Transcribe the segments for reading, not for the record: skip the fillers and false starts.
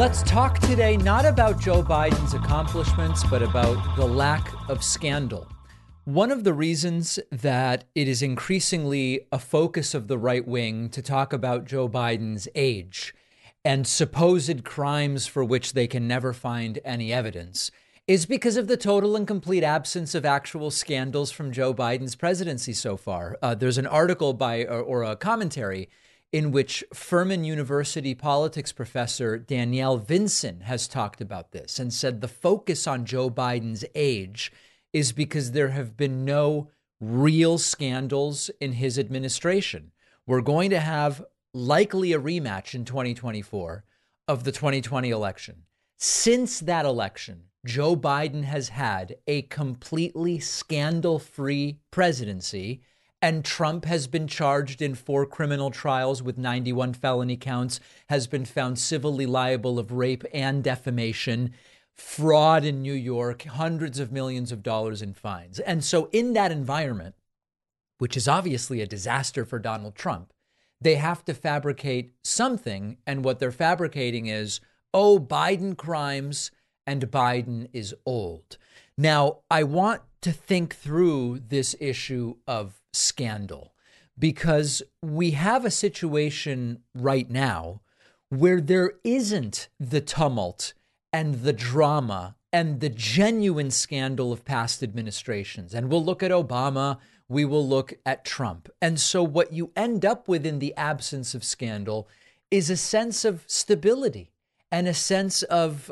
Let's talk today not about Joe Biden's accomplishments, but about the lack of scandal. One of the reasons that it is increasingly a focus of the right wing to talk about Joe Biden's age and supposed crimes for which they can never find any evidence is because of the total and complete absence of actual scandals from Joe Biden's presidency so far. There's an article by or a commentary in which Furman University politics professor Danielle Vinson has talked about this and said the focus on Joe Biden's age is because there have been no real scandals in his administration. We're going to have likely a rematch in 2024 of the 2020 election. Since that election, Joe Biden has had a completely scandal-free presidency, and Trump has been charged in 4 criminal trials with 91 felony counts, has been found civilly liable of rape and defamation, fraud in New York, hundreds of millions of dollars in fines. And so in that environment, which is obviously a disaster for Donald Trump, they have to fabricate something. And what they're fabricating is, oh, Biden crimes and Biden is old. Now, I want to think through this issue of scandal, because we have a situation right now where there isn't the tumult and the drama and the genuine scandal of past administrations. And we'll look at Obama, we will look at Trump. And so what you end up with in the absence of scandal is a sense of stability and a sense of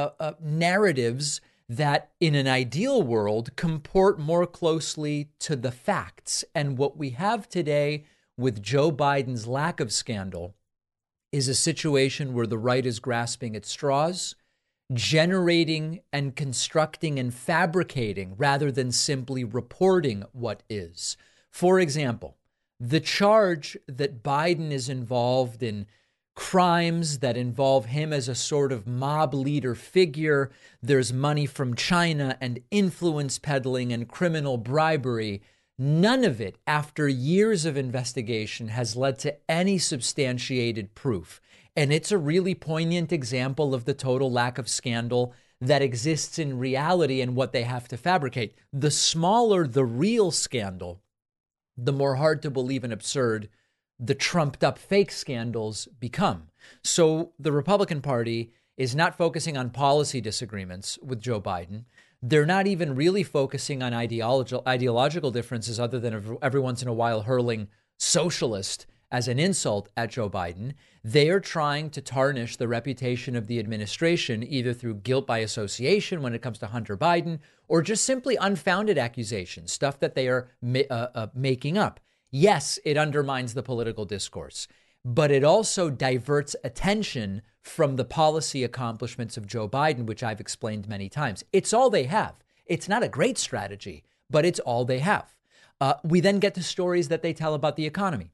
narratives that in an ideal world comport more closely to the facts. And what we have today with Joe Biden's lack of scandal is a situation where the right is grasping at straws, generating and constructing and fabricating rather than simply reporting what is. For example, the charge that Biden is involved in crimes that involve him as a sort of mob leader figure. There's money from China and influence peddling and criminal bribery. None of it, after years of investigation, has led to any substantiated proof. And it's a really poignant example of the total lack of scandal that exists in reality and what they have to fabricate. The smaller the real scandal, the more hard to believe and absurd the trumped up fake scandals become. So the Republican Party is not focusing on policy disagreements with Joe Biden. They're not even really focusing on ideological differences other than every once in a while hurling socialist as an insult at Joe Biden. They are trying to tarnish the reputation of the administration, either through guilt by association when it comes to Hunter Biden, or just simply unfounded accusations, stuff that they are making up. Yes, it undermines the political discourse, but it also diverts attention from the policy accomplishments of Joe Biden, which I've explained many times. It's all they have. It's not a great strategy, but it's all they have. We then get to stories that they tell about the economy.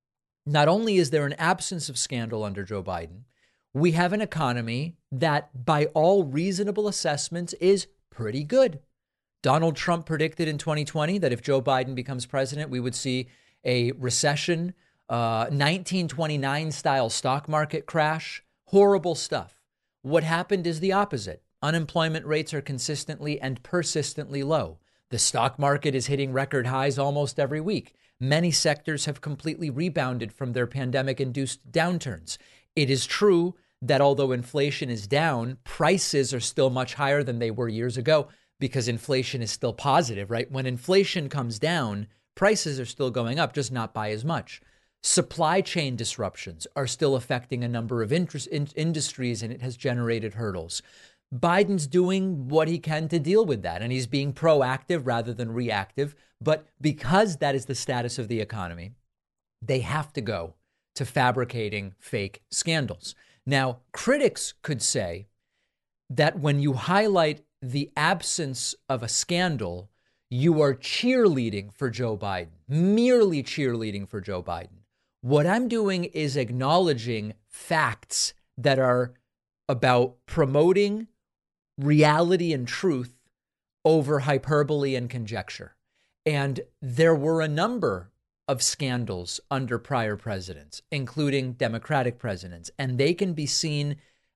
Not only is there an absence of scandal under Joe Biden, we have an economy that, by all reasonable assessments, is pretty good. Donald Trump predicted in 2020 that if Joe Biden becomes president, we would see a recession, 1929 style stock market crash, horrible stuff. What happened is the opposite. Unemployment rates are consistently and persistently low. The stock market is hitting record highs almost every week. Many sectors have completely rebounded from their pandemic-induced downturns. It is true that although inflation is down, prices are still much higher than they were years ago because inflation is still positive, right? When inflation comes down, prices are still going up, just not by as much. Supply chain disruptions are still affecting a number of industries, and it has generated hurdles. Biden's doing what he can to deal with that, and he's being proactive rather than reactive. But because that is the status of the economy, they have to go to fabricating fake scandals. Now, critics could say that when you highlight the absence of a scandal, you are cheerleading for Joe Biden, merely cheerleading for Joe Biden. What I'm doing is acknowledging facts that are about promoting reality and truth over hyperbole and conjecture. And there were a number of scandals under prior presidents, including Democratic presidents, and they can be seen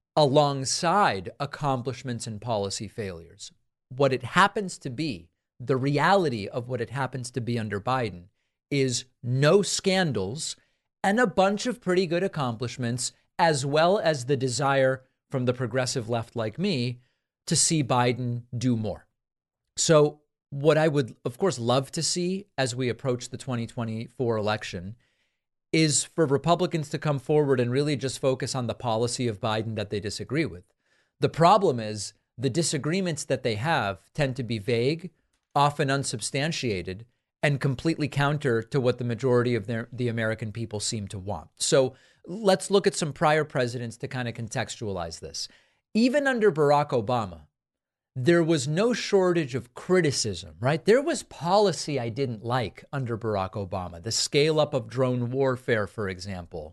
alongside accomplishments and policy failures. What it happens to be, the reality of what it happens to be under Biden, is no scandals and a bunch of pretty good accomplishments, as well as the desire from the progressive left like me to see Biden do more. So what I would, of course, love to see as we approach the 2024 election is for Republicans to come forward and really just focus on the policy of Biden that they disagree with. The problem is the disagreements that they have tend to be vague, often unsubstantiated, and completely counter to what the majority of the American people seem to want. So let's look at some prior presidents to kind of contextualize this. Even under Barack Obama, there was no shortage of criticism, right? There was policy I didn't like under Barack Obama. The scale up of drone warfare, for example,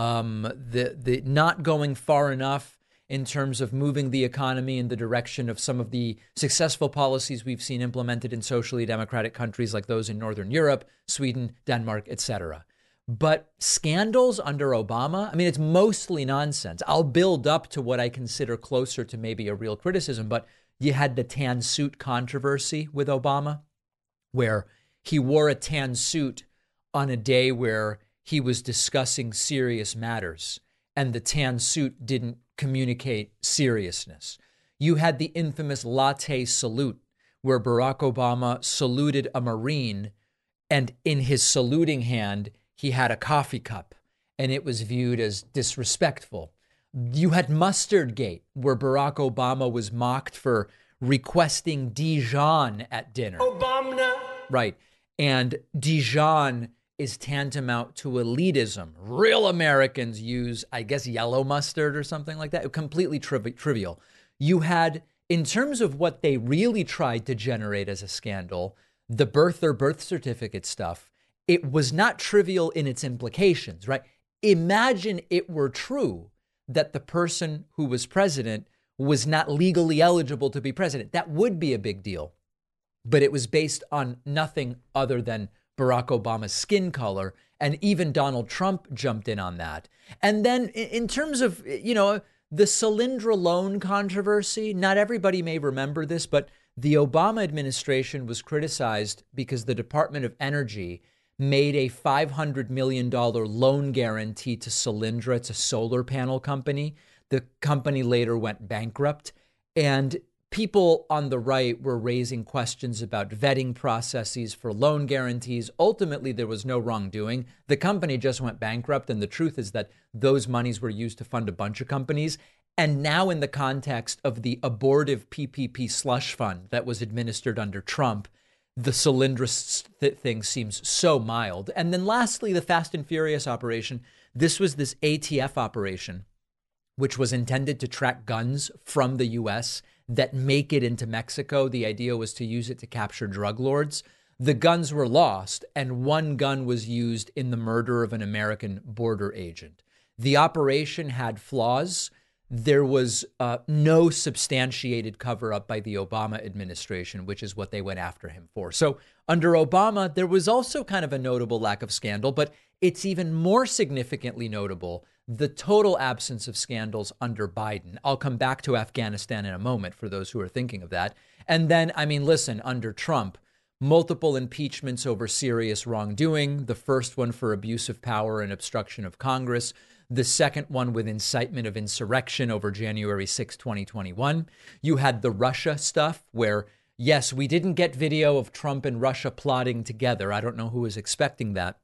the not going far enough in terms of moving the economy in the direction of some of the successful policies we've seen implemented in socially democratic countries like those in Northern Europe, Sweden, Denmark, etc. But scandals under Obama, I mean, it's mostly nonsense. I'll build up to what I consider closer to maybe a real criticism, but you had the tan suit controversy with Obama, where he wore a tan suit on a day where he was discussing serious matters, and the tan suit didn't communicate seriousness. You had the infamous latte salute, where Barack Obama saluted a Marine, and in his saluting hand, he had a coffee cup, and it was viewed as disrespectful. You had Mustardgate, where Barack Obama was mocked for requesting Dijon at dinner. Obama. Right. And Dijon is tantamount to elitism. Real Americans use, I guess, yellow mustard or something like that. Completely trivial. You had, in terms of what they really tried to generate as a scandal, the birth certificate stuff, it was not trivial in its implications, right? Imagine it were true that the person who was president was not legally eligible to be president. That would be a big deal. But it was based on nothing other than Barack Obama's skin color. And even Donald Trump jumped in on that. And then in terms of, the Solyndra loan controversy, not everybody may remember this, but the Obama administration was criticized because the Department of Energy made a $500 million loan guarantee to Solyndra. It's a solar panel company. The company later went bankrupt. And people on the right were raising questions about vetting processes for loan guarantees. Ultimately, there was no wrongdoing. The company just went bankrupt. And the truth is that those monies were used to fund a bunch of companies. And now in the context of the abortive PPP slush fund that was administered under Trump, the Solyndra thing seems so mild. And then lastly, the Fast and Furious operation. This was this ATF operation, which was intended to track guns from the U.S. that make it into Mexico. The idea was to use it to capture drug lords. The guns were lost, and one gun was used in the murder of an American border agent. The operation had flaws. There was no substantiated cover up by the Obama administration, which is what they went after him for. So under Obama, there was also kind of a notable lack of scandal, but it's even more significantly notable the total absence of scandals under Biden. I'll come back to Afghanistan in a moment for those who are thinking of that. And then, listen, under Trump, multiple impeachments over serious wrongdoing, the first one for abuse of power and obstruction of Congress, the second one with incitement of insurrection over January 6, 2021. You had the Russia stuff where, yes, we didn't get video of Trump and Russia plotting together. I don't know who was expecting that.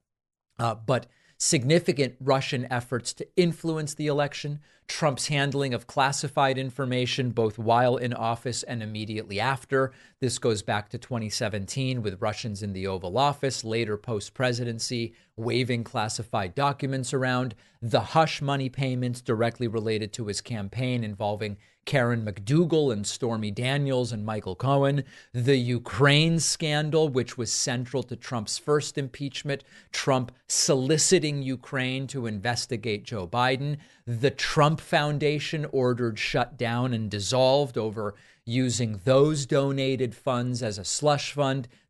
But significant Russian efforts to influence the election, Trump's handling of classified information, both while in office and immediately after. This goes back to 2017 with Russians in the Oval Office, later post-presidency, waving classified documents around, the hush money payments directly related to his campaign involving Karen McDougal and Stormy Daniels and Michael Cohen, the Ukraine scandal, which was central to Trump's first impeachment, Trump soliciting Ukraine to investigate Joe Biden, the Trump Foundation ordered shut down and dissolved over using those donated funds as a slush fund,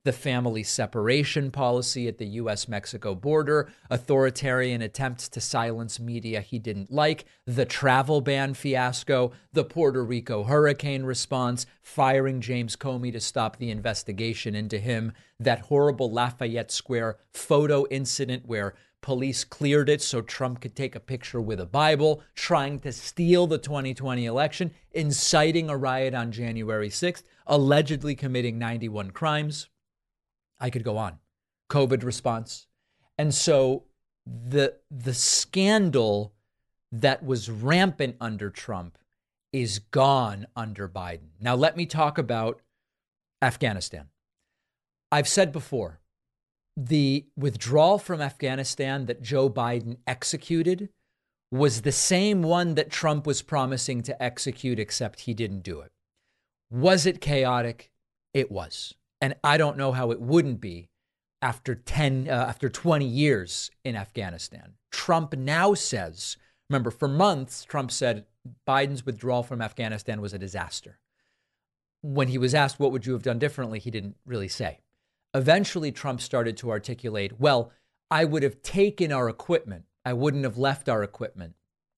the family separation policy at the US-Mexico border, authoritarian attempts to silence media he didn't like, the travel ban fiasco, the Puerto Rico hurricane response, firing James Comey to stop the investigation into him, that horrible Lafayette Square photo incident where police cleared it so Trump could take a picture with a Bible, trying to steal the 2020 election, inciting a riot on January 6th, allegedly committing 91 crimes. I could go on. COVID response. And so the scandal that was rampant under Trump is gone under Biden. Now, let me talk about Afghanistan. I've said before, the withdrawal from Afghanistan that Joe Biden executed was the same one that Trump was promising to execute, except he didn't do it. Was it chaotic? It was. And I don't know how it wouldn't be after 20 years in Afghanistan. Trump now says, remember, for months, Trump said Biden's withdrawal from Afghanistan was a disaster. When he was asked, what would you have done differently? He didn't really say. Eventually, Trump started to articulate, well, I would have taken our equipment. I wouldn't have left our equipment.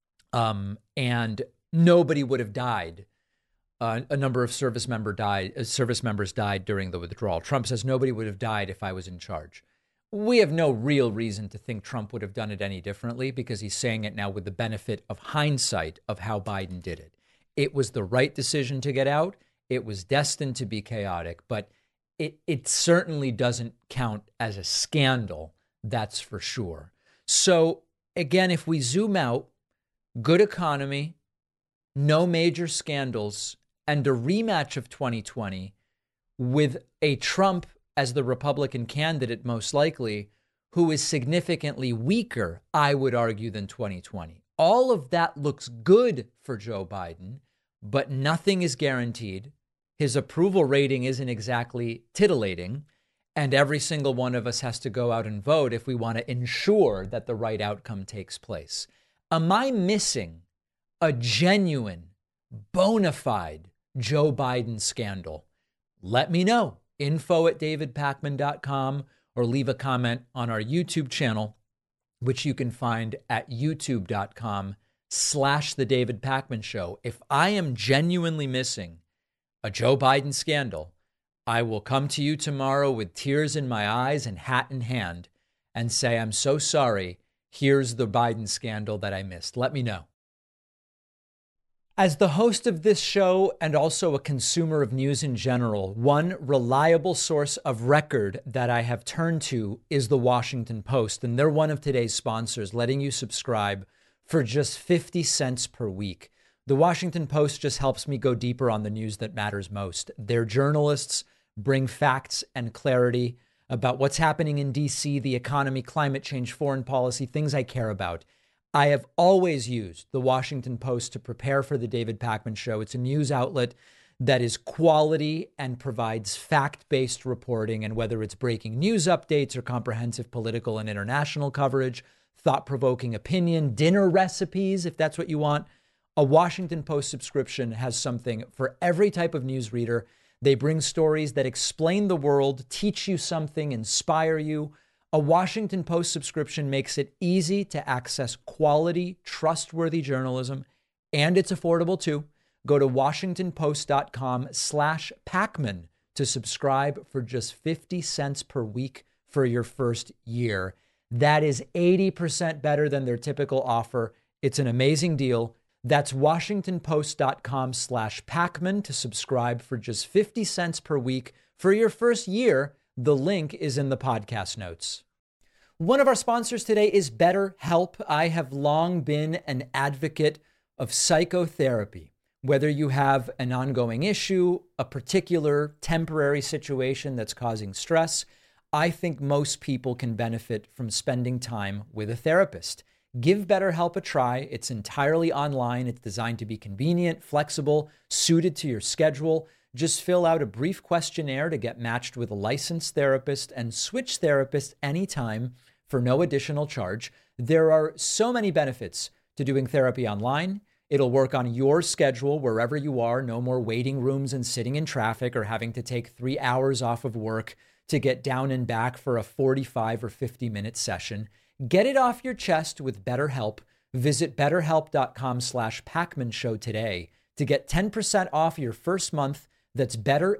And nobody would have died. A number of service members died during the withdrawal. Trump says nobody would have died if I was in charge. We have no real reason to think Trump would have done it any differently because he's saying it now with the benefit of hindsight of how Biden did it. It was the right decision to get out. It was destined to be chaotic, but it certainly doesn't count as a scandal, that's for sure. So again, if we zoom out, good economy, no major scandals, and a rematch of 2020 with a Trump as the Republican candidate, most likely, who is significantly weaker, I would argue, than 2020. All of that looks good for Joe Biden, but nothing is guaranteed. His approval rating isn't exactly titillating, and every single one of us has to go out and vote if we want to ensure that the right outcome takes place. Am I missing a genuine, bona fide Joe Biden scandal? Let me know. info@davidpakman.com or leave a comment on our YouTube channel, which you can find at youtube.com/The David Pakman Show. If I am genuinely missing a Joe Biden scandal, I will come to you tomorrow with tears in my eyes and hat in hand and say, I'm so sorry. Here's the Biden scandal that I missed. Let me know. As the host of this show and also a consumer of news in general, one reliable source of record that I have turned to is the Washington Post, and they're one of today's sponsors, letting you subscribe for just 50 cents per week. The Washington Post just helps me go deeper on the news that matters most. Their journalists bring facts and clarity about what's happening in D.C., the economy, climate change, foreign policy, things I care about. I have always used the Washington Post to prepare for the David Pakman Show. It's a news outlet that is quality and provides fact-based reporting. And whether it's breaking news updates or comprehensive political and international coverage, thought-provoking opinion, dinner recipes, if that's what you want, a Washington Post subscription has something for every type of news reader. They bring stories that explain the world, teach you something, inspire you. A Washington Post subscription makes it easy to access quality, trustworthy journalism, and it's affordable too. Go to WashingtonPost.com/Pakman to subscribe for just 50 cents per week for your first year. That is 80% better than their typical offer. It's an amazing deal. That's WashingtonPost.com/Pakman to subscribe for just 50 cents per week for your first year. The link is in the podcast notes. One of our sponsors today is BetterHelp. I have long been an advocate of psychotherapy. Whether you have an ongoing issue, a particular temporary situation that's causing stress, I think most people can benefit from spending time with a therapist. Give BetterHelp a try. It's entirely online. It's designed to be convenient, flexible, suited to your schedule. Just fill out a brief questionnaire to get matched with a licensed therapist and switch therapists anytime for no additional charge. There are so many benefits to doing therapy online. It'll work on your schedule wherever you are. No more waiting rooms and sitting in traffic or having to take 3 hours off of work to get down and back for a 45 or 50-minute session. Get it off your chest with BetterHelp. Visit betterhelp.com/Pacman Show today to get 10% off your first month. That's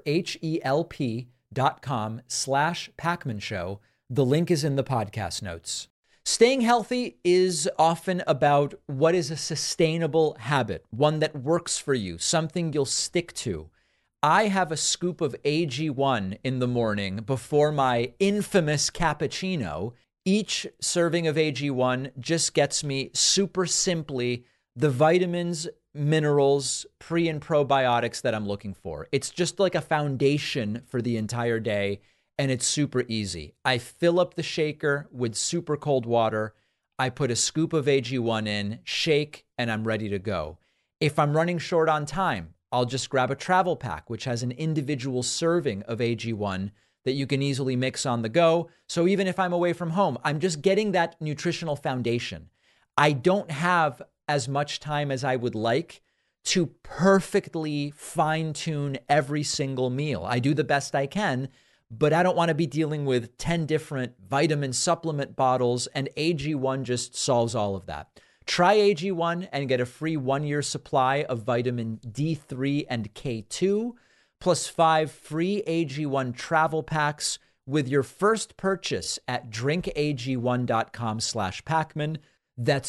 betterhelp.com/Pacman Show. The link is in the podcast notes. Staying healthy is often about what is a sustainable habit, one that works for you, something you'll stick to. I have a scoop of AG1 in the morning before my infamous cappuccino. Each serving of AG1 just gets me super simply the vitamins, minerals, pre and probiotics that I'm looking for. It's just like a foundation for the entire day, and it's super easy. I fill up the shaker with super cold water. I put a scoop of AG1 in, shake, and I'm ready to go. If I'm running short on time, I'll just grab a travel pack, which has an individual serving of AG1 that you can easily mix on the go. So even if I'm away from home, I'm just getting that nutritional foundation. I don't have as much time as I would like to perfectly fine-tune every single meal. I do the best I can, but I don't want to be dealing with 10 different vitamin supplement bottles, and AG1 just solves all of that. Try AG1 and get a free 1-year supply of vitamin D3 and K2, plus 5 free AG1 travel packs with your first purchase at drinkag1.com/Pacman. That's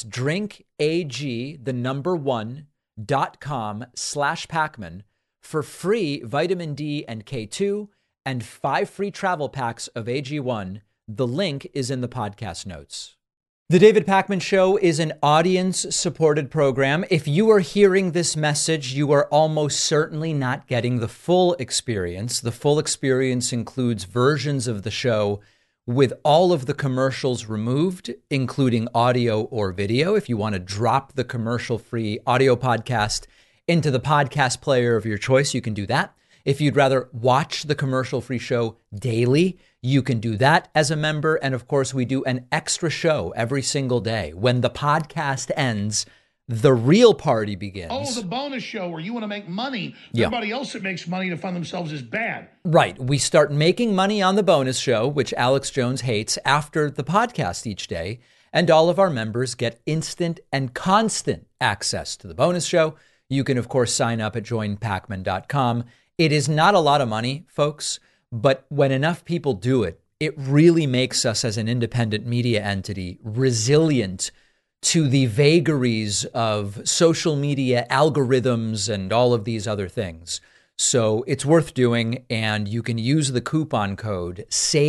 drinkag1.com/Pacman for free vitamin D and K2 and 5 free travel packs of AG1. The link is in the podcast notes. The David Pacman Show is an audience-supported program. If you are hearing this message, you are almost certainly not getting the full experience. The full experience includes versions of the show with all of the commercials removed, including audio or video. If you want to drop the commercial-free audio podcast into the podcast player of your choice, you can do that. If you'd rather watch the commercial-free show daily, you can do that as a member. And of course, we do an extra show every single day. When the podcast ends, the real party begins. Oh, the bonus show where you want to make money. Everybody else that makes money to fund themselves is bad. Right. We start making money on the bonus show, which Alex Jones hates, after the podcast each day. And all of our members get instant and constant access to the bonus show. You can, of course, sign up at joinpacman.com. It is not a lot of money, folks, but when enough people do it, it really makes us as an independent media entity resilient to the vagaries of social media algorithms and all of these other things. So it's worth doing, and you can use the coupon code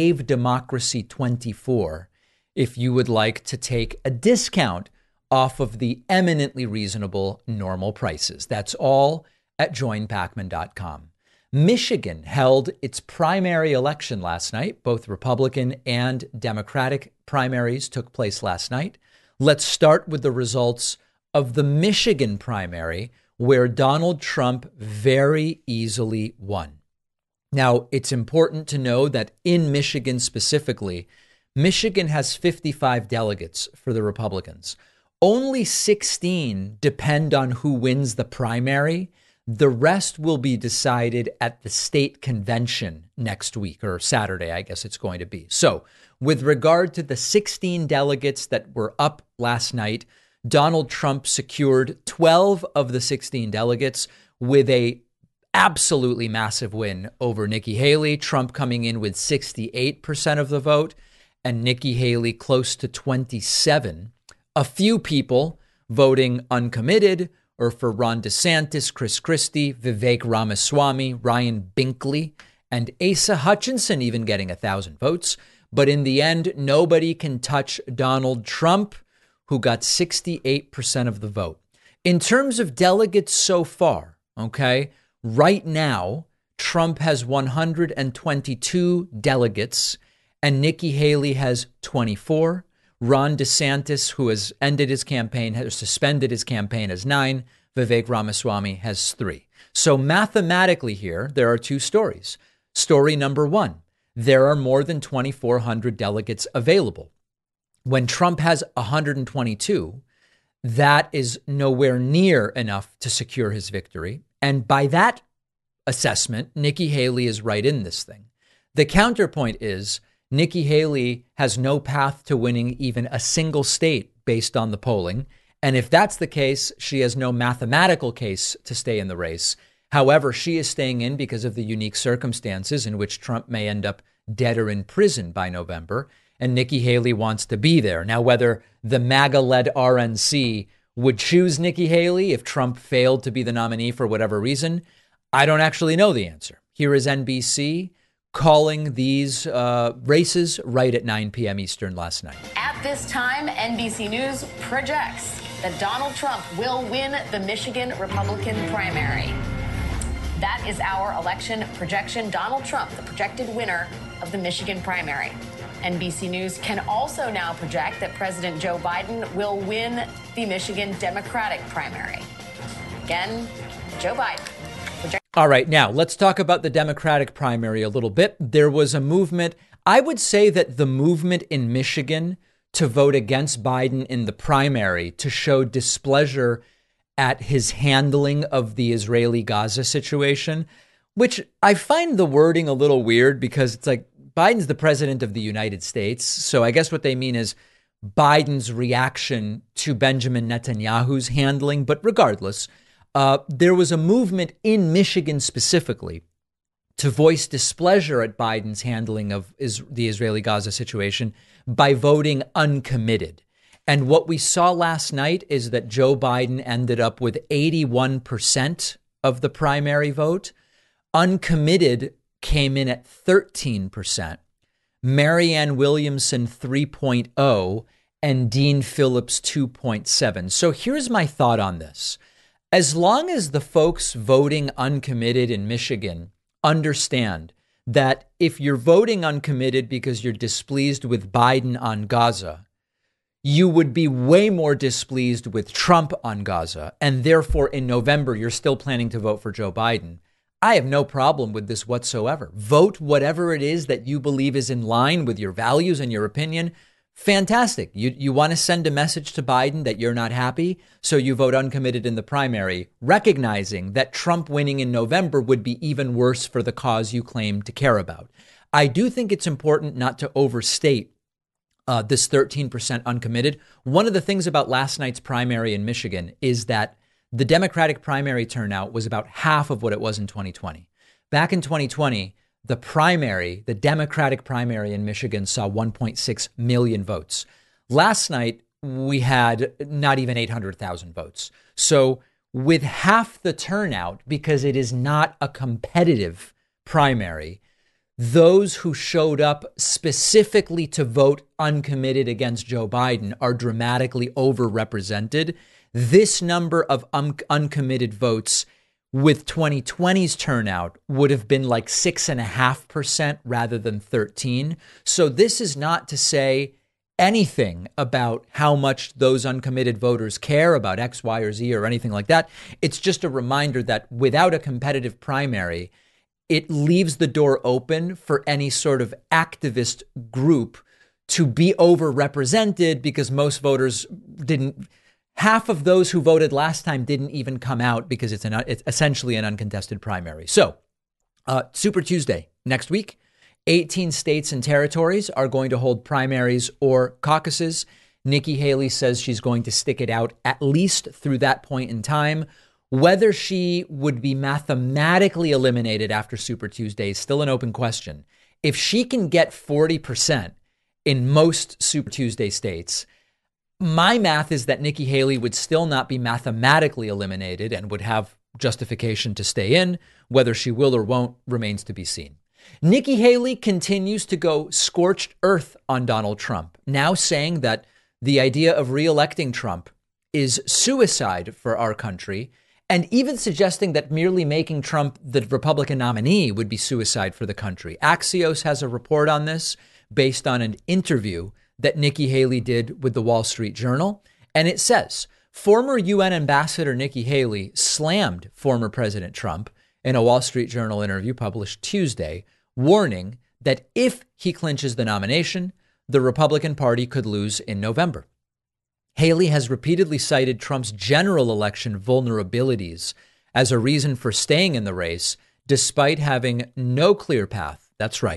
SAVEDEMOCRACY24 if you would like to take a discount off of the eminently reasonable normal prices. That's all at joinpacman.com. Michigan held its primary election last night. Both Republican and Democratic primaries took place last night. Let's start with the results of the Michigan primary, where Donald Trump very easily won. Now, it's important to know that in Michigan specifically, Michigan has 55 delegates for the Republicans. Only 16 depend on who wins the primary. The rest will be decided at the state convention next week, or Saturday, I guess it's going to be. So with regard to the 16 delegates that were up last night, Donald Trump secured 12 of the 16 delegates with a absolutely massive win over Nikki Haley. Trump coming in with 68% of the vote and Nikki Haley close to 27%. A few people voting uncommitted or for Ron DeSantis, Chris Christie, Vivek Ramaswamy, Ryan Binkley, and Asa Hutchinson even getting 1,000 votes. But in the end, nobody can touch Donald Trump, who got 68% of the vote. In terms of delegates so far, okay, right now, Trump has 122 delegates and Nikki Haley has 24. Ron DeSantis, who has ended his campaign, has suspended his campaign, has 9. Vivek Ramaswamy has 3. So mathematically here, there are two stories. Story number one, there are more than 2,400 delegates available. When Trump has 122, that is nowhere near enough to secure his victory. And by that assessment, Nikki Haley is right in this thing. The counterpoint is Nikki Haley has no path to winning even a single state based on the polling. And if that's the case, she has no mathematical case to stay in the race. However, she is staying in because of the unique circumstances in which Trump may end up dead or in prison by November. And Nikki Haley wants to be there. Now, whether the MAGA-led RNC would choose Nikki Haley if Trump failed to be the nominee for whatever reason, I don't actually know the answer. Here is NBC calling these races right at 9 p.m. Eastern last night. At this time, NBC News projects that Donald Trump will win the Michigan Republican primary. That is our election projection. Donald Trump, the projected winner of the Michigan primary. NBC News can also now project that President Joe Biden will win the Michigan Democratic primary. Again, Joe Biden. All right, now let's talk about the Democratic primary a little bit. There was a movement. I would say that the movement in Michigan to vote against Biden in the primary to show displeasure at his handling of the Israeli-Gaza situation, which I find the wording a little weird because it's like Biden's the president of the United States. So I guess what they mean is Biden's reaction to Benjamin Netanyahu's handling. But regardless, there was a movement in Michigan specifically to voice displeasure at Biden's handling of the Israeli-Gaza situation by voting uncommitted. And what we saw last night is that Joe Biden ended up with 81% of the primary vote. Uncommitted came in at 13%. Marianne Williamson 3.0 and Dean Phillips 2.7. So here's my thought on this. As long as the folks voting uncommitted in Michigan understand that if you're voting uncommitted because you're displeased with Biden on Gaza, you would be way more displeased with Trump on Gaza. And therefore, in November, you're still planning to vote for Joe Biden. I have no problem with this whatsoever. Vote whatever it is that you believe is in line with your values and your opinion. Fantastic. You want to send a message to Biden that you're not happy, so you vote uncommitted in the primary, recognizing that Trump winning in November would be even worse for the cause you claim to care about. I do think it's important not to overstate this 13% uncommitted. One of the things about last night's primary in Michigan is that the Democratic primary turnout was about half of what it was in 2020. Back in 2020, the Democratic primary in Michigan saw 1.6 million votes. Last night, we had not even 800,000 votes. So with half the turnout, because it is not a competitive primary, those who showed up specifically to vote uncommitted against Joe Biden are dramatically overrepresented. This number of uncommitted votes with 2020's turnout would have been like 6.5% rather than 13. So this is not to say anything about how much those uncommitted voters care about X, Y, or Z or anything like that. It's just a reminder that without a competitive primary, it leaves the door open for any sort of activist group to be overrepresented because most voters didn't. Half of those who voted last time didn't even come out because it's essentially an uncontested primary. So Super Tuesday next week, 18 states and territories are going to hold primaries or caucuses. Nikki Haley says she's going to stick it out at least through that point in time. Whether she would be mathematically eliminated after Super Tuesday is still an open question. If she can get 40% in most Super Tuesday states, my math is that Nikki Haley would still not be mathematically eliminated and would have justification to stay in. Whether she will or won't remains to be seen. Nikki Haley continues to go scorched earth on Donald Trump, now saying that the idea of reelecting Trump is suicide for our country, and even suggesting that merely making Trump the Republican nominee would be suicide for the country. Axios has a report on this based on an interview that Nikki Haley did with the Wall Street Journal. And it says, former UN Ambassador Nikki Haley slammed former President Trump in a Wall Street Journal interview published Tuesday, warning that if he clinches the nomination, the Republican Party could lose in November. Haley has repeatedly cited Trump's general election vulnerabilities as a reason for staying in the race, despite having no clear path, that's right,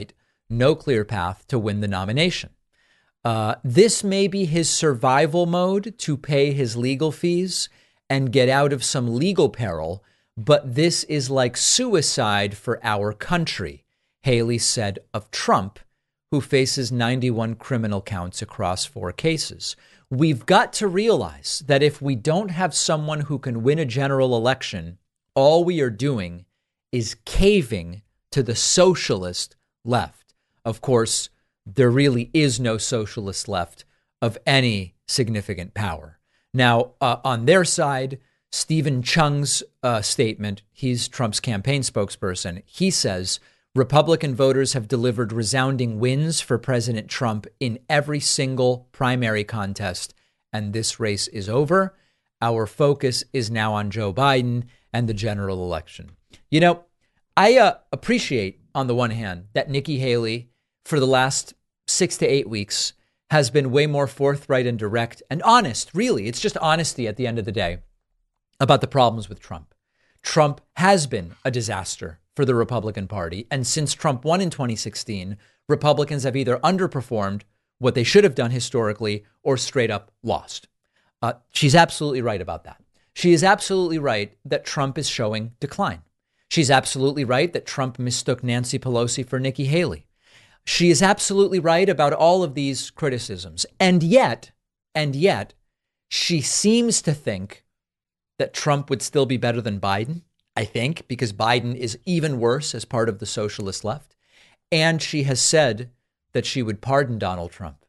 no clear path to win the nomination. This may be his survival mode to pay his legal fees and get out of some legal peril, but this is like suicide for our country, Haley said of Trump, who faces 91 criminal counts across 4 cases. We've got to realize that if we don't have someone who can win a general election, all we are doing is caving to the socialist left. Of course, there really is no socialist left of any significant power. Now, on their side, Stephen Chung's statement, he's Trump's campaign spokesperson, he says Republican voters have delivered resounding wins for President Trump in every single primary contest, and this race is over. Our focus is now on Joe Biden and the general election. You know, I appreciate, on the one hand, that Nikki Haley, for the last 6 to 8 weeks, has been way more forthright and direct and honest. Really, it's just honesty at the end of the day about the problems with Trump. Trump has been a disaster for the Republican Party. And since Trump won in 2016, Republicans have either underperformed what they should have done historically or straight up lost. She's absolutely right about that. She is absolutely right that Trump is showing decline. She's absolutely right that Trump mistook Nancy Pelosi for Nikki Haley. She is absolutely right about all of these criticisms. And yet, she seems to think that Trump would still be better than Biden, I think, because Biden is even worse as part of the socialist left. And she has said that she would pardon Donald Trump.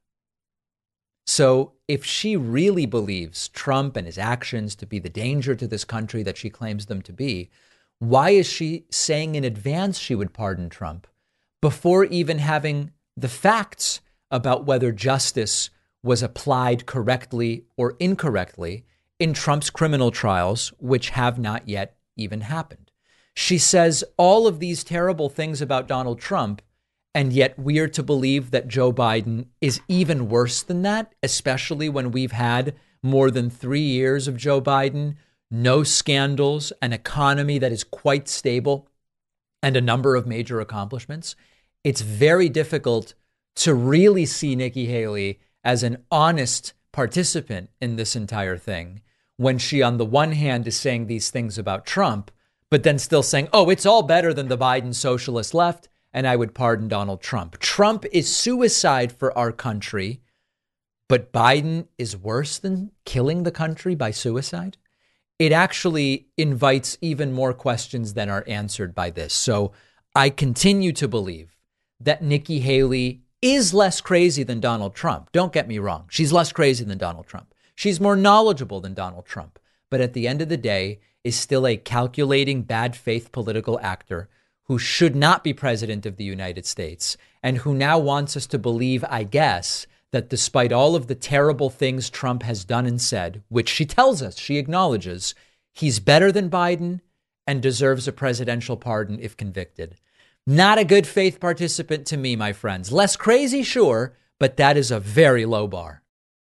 So if she really believes Trump and his actions to be the danger to this country that she claims them to be, why is she saying in advance she would pardon Trump before even having the facts about whether justice was applied correctly or incorrectly in Trump's criminal trials, which have not yet even happened? She says all of these terrible things about Donald Trump, and yet we are to believe that Joe Biden is even worse than that, especially when we've had more than 3 years of Joe Biden, no scandals, an economy that is quite stable, and a number of major accomplishments. It's very difficult to really see Nikki Haley as an honest participant in this entire thing when she, on the one hand, is saying these things about Trump, but then still saying, oh, it's all better than the Biden socialist left, and I would pardon Donald Trump. Trump is suicide for our country, but Biden is worse than killing the country by suicide. It actually invites even more questions than are answered by this. So I continue to believe that Nikki Haley is less crazy than Donald Trump. Don't get me wrong. She's less crazy than Donald Trump. She's more knowledgeable than Donald Trump. But at the end of the day, is still a calculating, bad faith political actor who should not be president of the United States and who now wants us to believe, I guess, that despite all of the terrible things Trump has done and said, which she tells us, she acknowledges, he's better than Biden and deserves a presidential pardon if convicted. Not a good faith participant to me, my friends. Less crazy, sure, but that is a very low bar.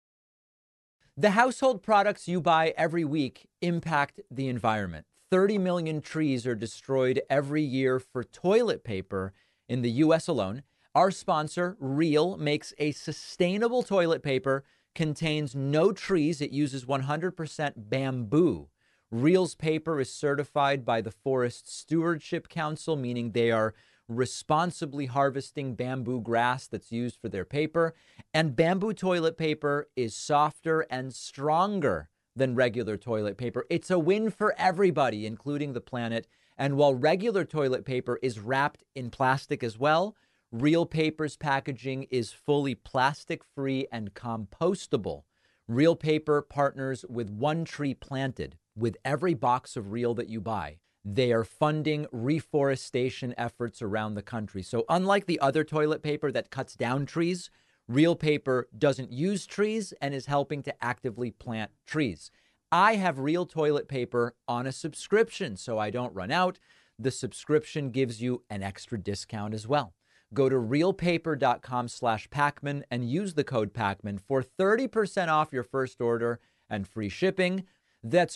The household products you buy every week impact the environment. 30 million trees are destroyed every year for toilet paper in the U.S. alone. Our sponsor, Real, makes a sustainable toilet paper, contains no trees. It uses 100% bamboo. Real's paper is certified by the Forest Stewardship Council, meaning they are responsibly harvesting bamboo grass that's used for their paper. And bamboo toilet paper is softer and stronger than regular toilet paper. It's a win for everybody, including the planet. And while regular toilet paper is wrapped in plastic as well, Real Paper's packaging is fully plastic-free and compostable. Real Paper partners with One Tree Planted. With every box of Real that you buy, they are funding reforestation efforts around the country. So unlike the other toilet paper that cuts down trees, Real Paper doesn't use trees and is helping to actively plant trees. I have Real toilet paper on a subscription, so I don't run out. The subscription gives you an extra discount as well. Go to realpaper.com/Pacman and use the code Pacman for 30% off your first order and free shipping. That's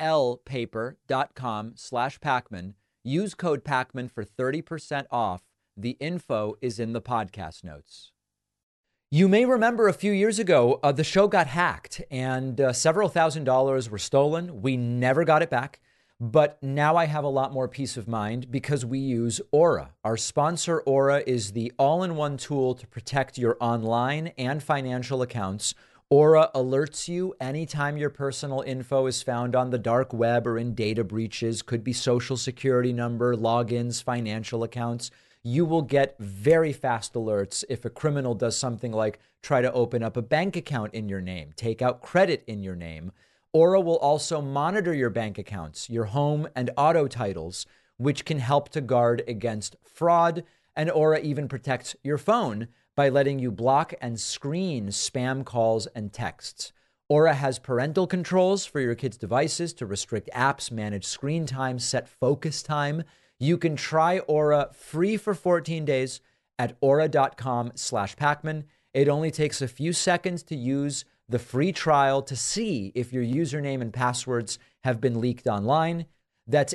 REEL paper.com/Pacman. Use code Pacman for 30% off. The info is in the podcast notes. You may remember a few years ago, the show got hacked and several $1,000s were stolen. We never got it back. But now I have a lot more peace of mind because we use Aura. Our sponsor, Aura, is the all-in-one tool to protect your online and financial accounts. Aura alerts you anytime your personal info is found on the dark web or in data breaches. Could be social security number, logins, financial accounts. You will get very fast alerts if a criminal does something like try to open up a bank account in your name, take out credit in your name. Aura will also monitor your bank accounts, your home and auto titles, which can help to guard against fraud. And Aura even protects your phone by letting you block and screen spam calls and texts. Aura has parental controls for your kids' devices to restrict apps, manage screen time, set focus time. You can try Aura free for 14 days at aura.com/Pacman. It only takes a few seconds to use the free trial to see if your username and passwords have been leaked online. That's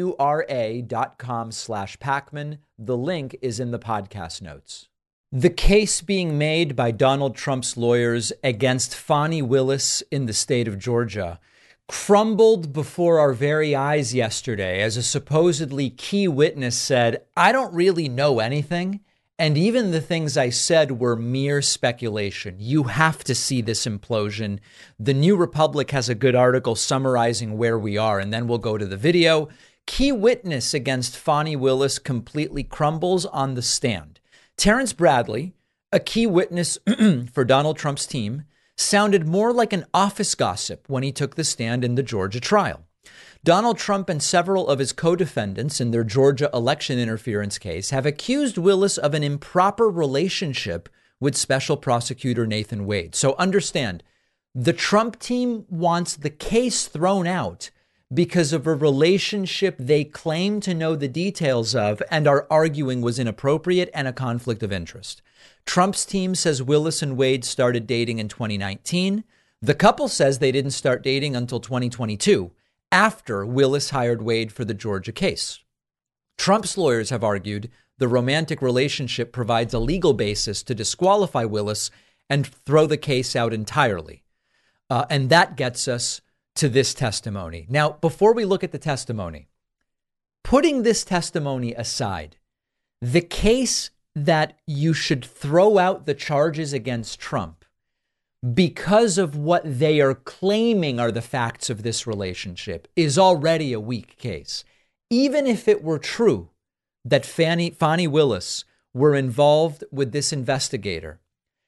aura.com/Pacman. The link is in the podcast notes. The case being made by Donald Trump's lawyers against Fani Willis in the state of Georgia crumbled before our very eyes yesterday as a supposedly key witness said, "I don't really know anything. And even the things I said were mere speculation. You have to see this implosion." The New Republic has a good article summarizing where we are, and then we'll go to the video. Key witness against Fani Willis completely crumbles on the stand. Terrence Bradley, a key witness for Donald Trump's team, sounded more like an office gossip when he took the stand in the Georgia trial. Donald Trump and several of his co-defendants in their Georgia election interference case have accused Willis of an improper relationship with Special Prosecutor Nathan Wade. So understand, the Trump team wants the case thrown out because of a relationship they claim to know the details of and are arguing was inappropriate and a conflict of interest. Trump's team says Willis and Wade started dating in 2019. The couple says they didn't start dating until 2022, after Willis hired Wade for the Georgia case. Trump's lawyers have argued the romantic relationship provides a legal basis to disqualify Willis and throw the case out entirely. And that gets us to this testimony. Now, before we look at the testimony, putting this testimony aside, the case that you should throw out the charges against Trump because of what they are claiming are the facts of this relationship is already a weak case. Even if it were true that Fani Willis were involved with this investigator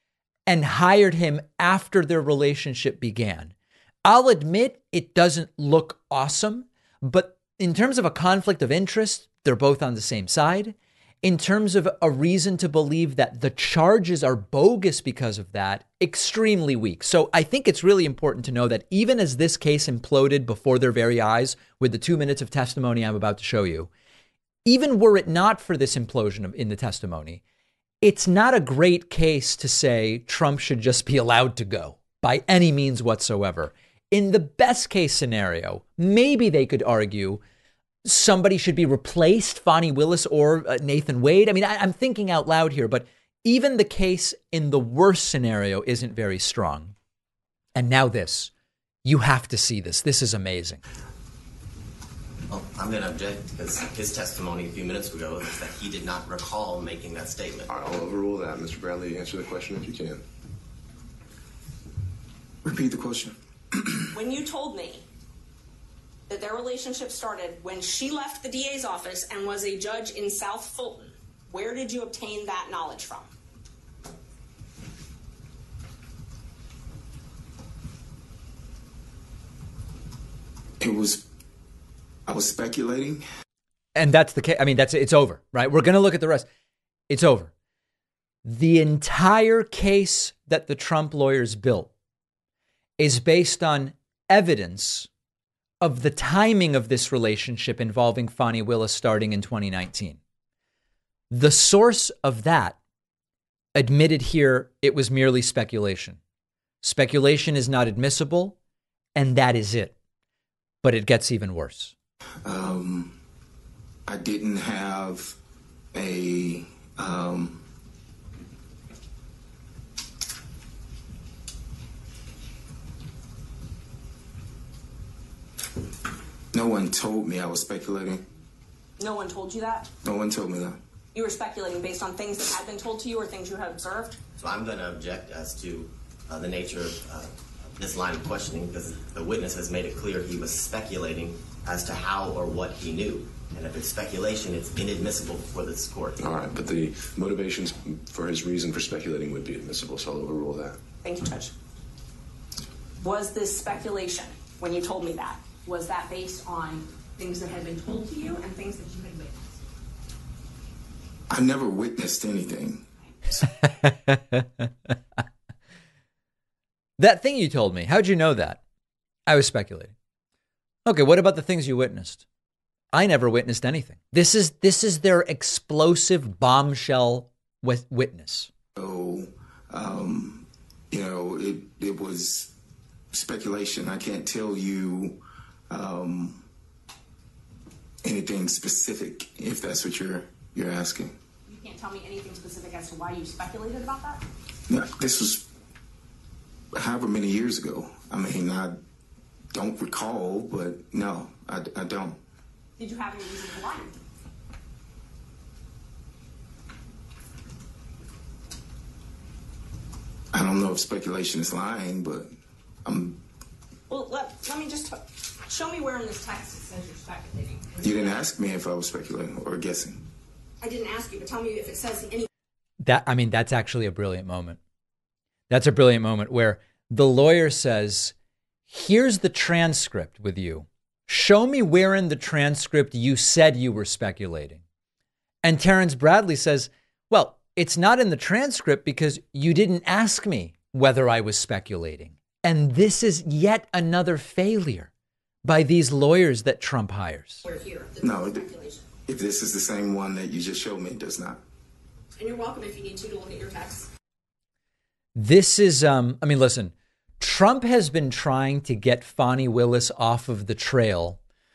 and hired him after their relationship began, I'll admit it doesn't look awesome, but in terms of a conflict of interest, they're both on the same side. In terms of a reason to believe that the charges are bogus because of that, extremely weak. So I think it's really important to know that even as this case imploded before their very eyes with the 2 minutes of testimony I'm about to show you, even were it not for this implosion in the testimony, it's not a great case to say Trump should just be allowed to go by any means whatsoever. In the best case scenario, maybe they could argue somebody should be replaced, Fani Willis or Nathan Wade. I mean, I'm thinking out loud here, but even the case in the worst scenario isn't very strong. And now this, you have to see this. This is amazing. Well, I'm going to object because his testimony a few minutes ago is that he did not recall making that statement. All right, I'll overrule that. Mr. Bradley, answer the question if you can. Repeat the question. When you told me that their relationship started when she left the DA's office and was a judge in South Fulton, where did you obtain that knowledge from? I was speculating. And that's the case. I mean, it's over, right? We're going to look at the rest. It's over. The entire case that the Trump lawyers built is based on evidence of the timing of this relationship involving Fani Willis starting in 2019. The source of that admitted here it was merely speculation. Speculation is not admissible, and that is it. But it gets even worse. I didn't have a No one told me I was speculating. No one told you that? No one told me that. You were speculating based on things that had been told to you or things you had observed? So I'm going to object as to the nature of this line of questioning, because the witness has made it clear he was speculating as to how or what he knew. And if it's speculation, it's inadmissible before this court. All right, but the motivations for his reason for speculating would be admissible, so I'll overrule that. Thank you, Judge. Was this speculation, when you told me that, was that based on things that had been told to you and things that you had witnessed? I never witnessed anything. That thing you told me, how'd you know that? I was speculating. Okay, what about the things you witnessed? I never witnessed anything. This is their explosive bombshell witness. So, it was speculation. I can't tell you anything specific, if that's what you're asking. You can't tell me anything specific as to why you speculated about that? No, this was however many years ago. I mean, I don't recall, but no, I don't. Did you have any reason to lie? I don't know if speculation is lying, but Well, let me just show me where in this text it says you're speculating. You didn't ask me if I was speculating or guessing. I didn't ask you, but tell me if it says any. That's actually a brilliant moment. That's a brilliant moment where the lawyer says, here's the transcript with you. Show me where in the transcript you said you were speculating. And Terrence Bradley says, well, it's not in the transcript because you didn't ask me whether I was speculating. And this is yet another failure by these lawyers that Trump hires. We're here. No, if this is the same one that you just showed me, it does not. And you're welcome if you need to look at your text. This is, listen, Trump has been trying to get Fani Willis off of the trail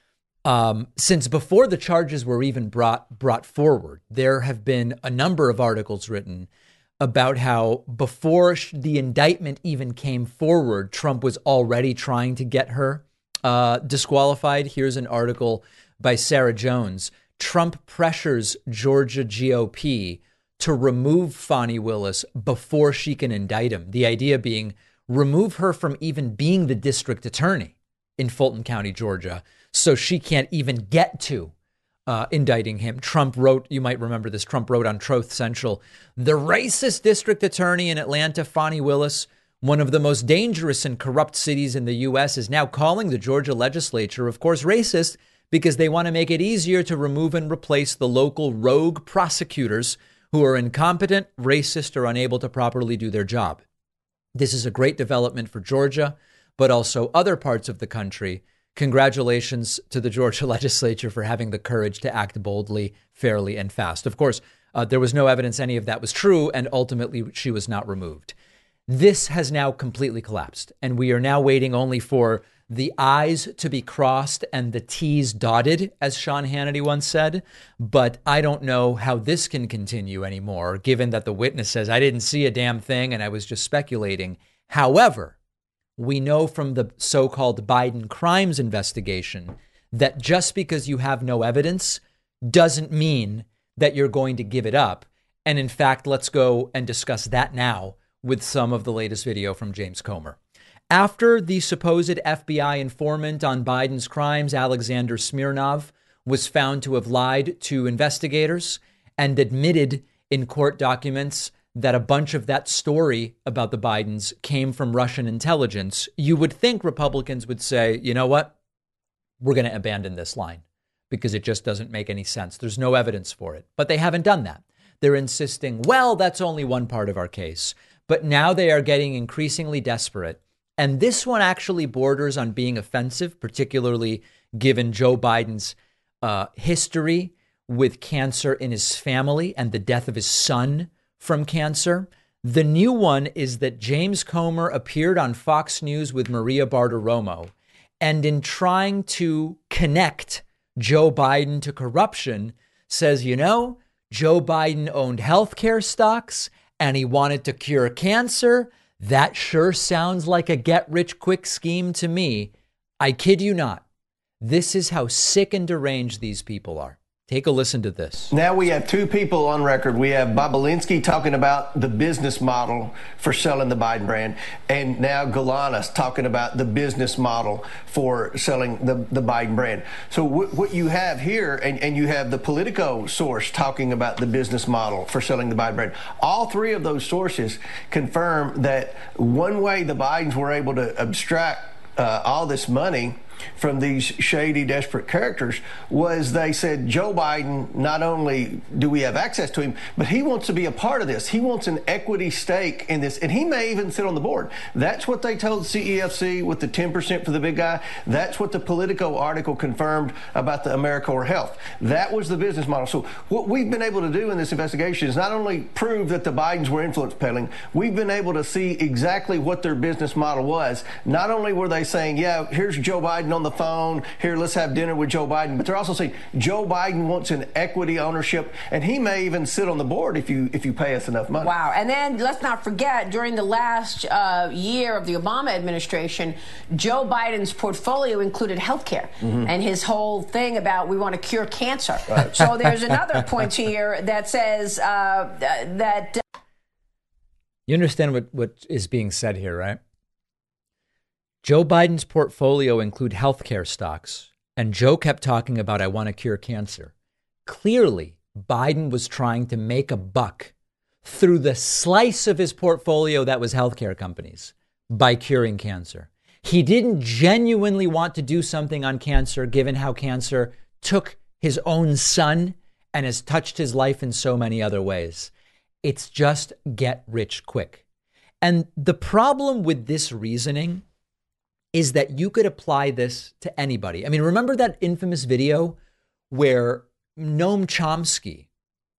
since before the charges were even brought forward. There have been a number of articles written about how before the indictment even came forward, Trump was already trying to get her disqualified. Here's an article by Sarah Jones. Trump pressures Georgia GOP to remove Fani Willis before she can indict him. The idea being remove her from even being the district attorney in Fulton County, Georgia, so she can't even get to indicting him. Trump wrote, you might remember this, Trump wrote on Truth Central, the racist district attorney in Atlanta, Fani Willis, one of the most dangerous and corrupt cities in the U.S., is now calling the Georgia legislature, of course, racist because they want to make it easier to remove and replace the local rogue prosecutors who are incompetent, racist, or unable to properly do their job. This is a great development for Georgia, but also other parts of the country. Congratulations to the Georgia legislature for having the courage to act boldly, fairly, and fast. Of course, there was no evidence any of that was true, and ultimately she was not removed. This has now completely collapsed, and we are now waiting only for the I's to be crossed and the T's dotted, as Sean Hannity once said. But I don't know how this can continue anymore, given that the witness says, I didn't see a damn thing and I was just speculating. However, we know from the so-called Biden crimes investigation that just because you have no evidence doesn't mean that you're going to give it up. And in fact, let's go and discuss that now with some of the latest video from James Comer. After the supposed FBI informant on Biden's crimes, Alexander Smirnov, was found to have lied to investigators and admitted in court documents that a bunch of that story about the Bidens came from Russian intelligence, you would think Republicans would say, you know what? We're going to abandon this line because it just doesn't make any sense. There's no evidence for it. But they haven't done that. They're insisting, well, that's only one part of our case. But now they are getting increasingly desperate. And this one actually borders on being offensive, particularly given Joe Biden's history with cancer in his family and the death of his son from cancer. The new one is that James Comer appeared on Fox News with Maria Bartiromo. And in trying to connect Joe Biden to corruption, says, you know, Joe Biden owned healthcare stocks and he wanted to cure cancer. That sure sounds like a get-rich-quick scheme to me. I kid you not. This is how sick and deranged these people are. Take a listen to this. Now we have two people on record. We have Bobulinski talking about the business model for selling the Biden brand, and now Galanis talking about the business model for selling the Biden brand. So what you have here, and you have the Politico source talking about the business model for selling the Biden brand. All three of those sources confirm that one way the Bidens were able to abstract all this money from these shady, desperate characters was they said, Joe Biden, not only do we have access to him, but he wants to be a part of this. He wants an equity stake in this, and he may even sit on the board. That's what they told CEFC with the 10% for the big guy. That's what the Politico article confirmed about the AmeriCorps Health. That was the business model. So what we've been able to do in this investigation is not only prove that the Bidens were influence peddling, we've been able to see exactly what their business model was. Not only were they saying, yeah, here's Joe Biden on the phone, here, let's have dinner with Joe Biden, but they're also saying Joe Biden wants an equity ownership, and he may even sit on the board if you pay us enough money. Wow. And then let's not forget, during the last year of the Obama administration, Joe Biden's portfolio included healthcare and his whole thing about we want to cure cancer. Right. So there's another point here that says that you understand what is being said here, right? Joe Biden's portfolio include healthcare stocks, and Joe kept talking about, I want to cure cancer. Clearly, Biden was trying to make a buck through the slice of his portfolio that was healthcare companies by curing cancer. He didn't genuinely want to do something on cancer, given how cancer took his own son and has touched his life in so many other ways. It's just get rich quick. And the problem with this reasoning is that you could apply this to anybody. I mean, remember that infamous video where Noam Chomsky,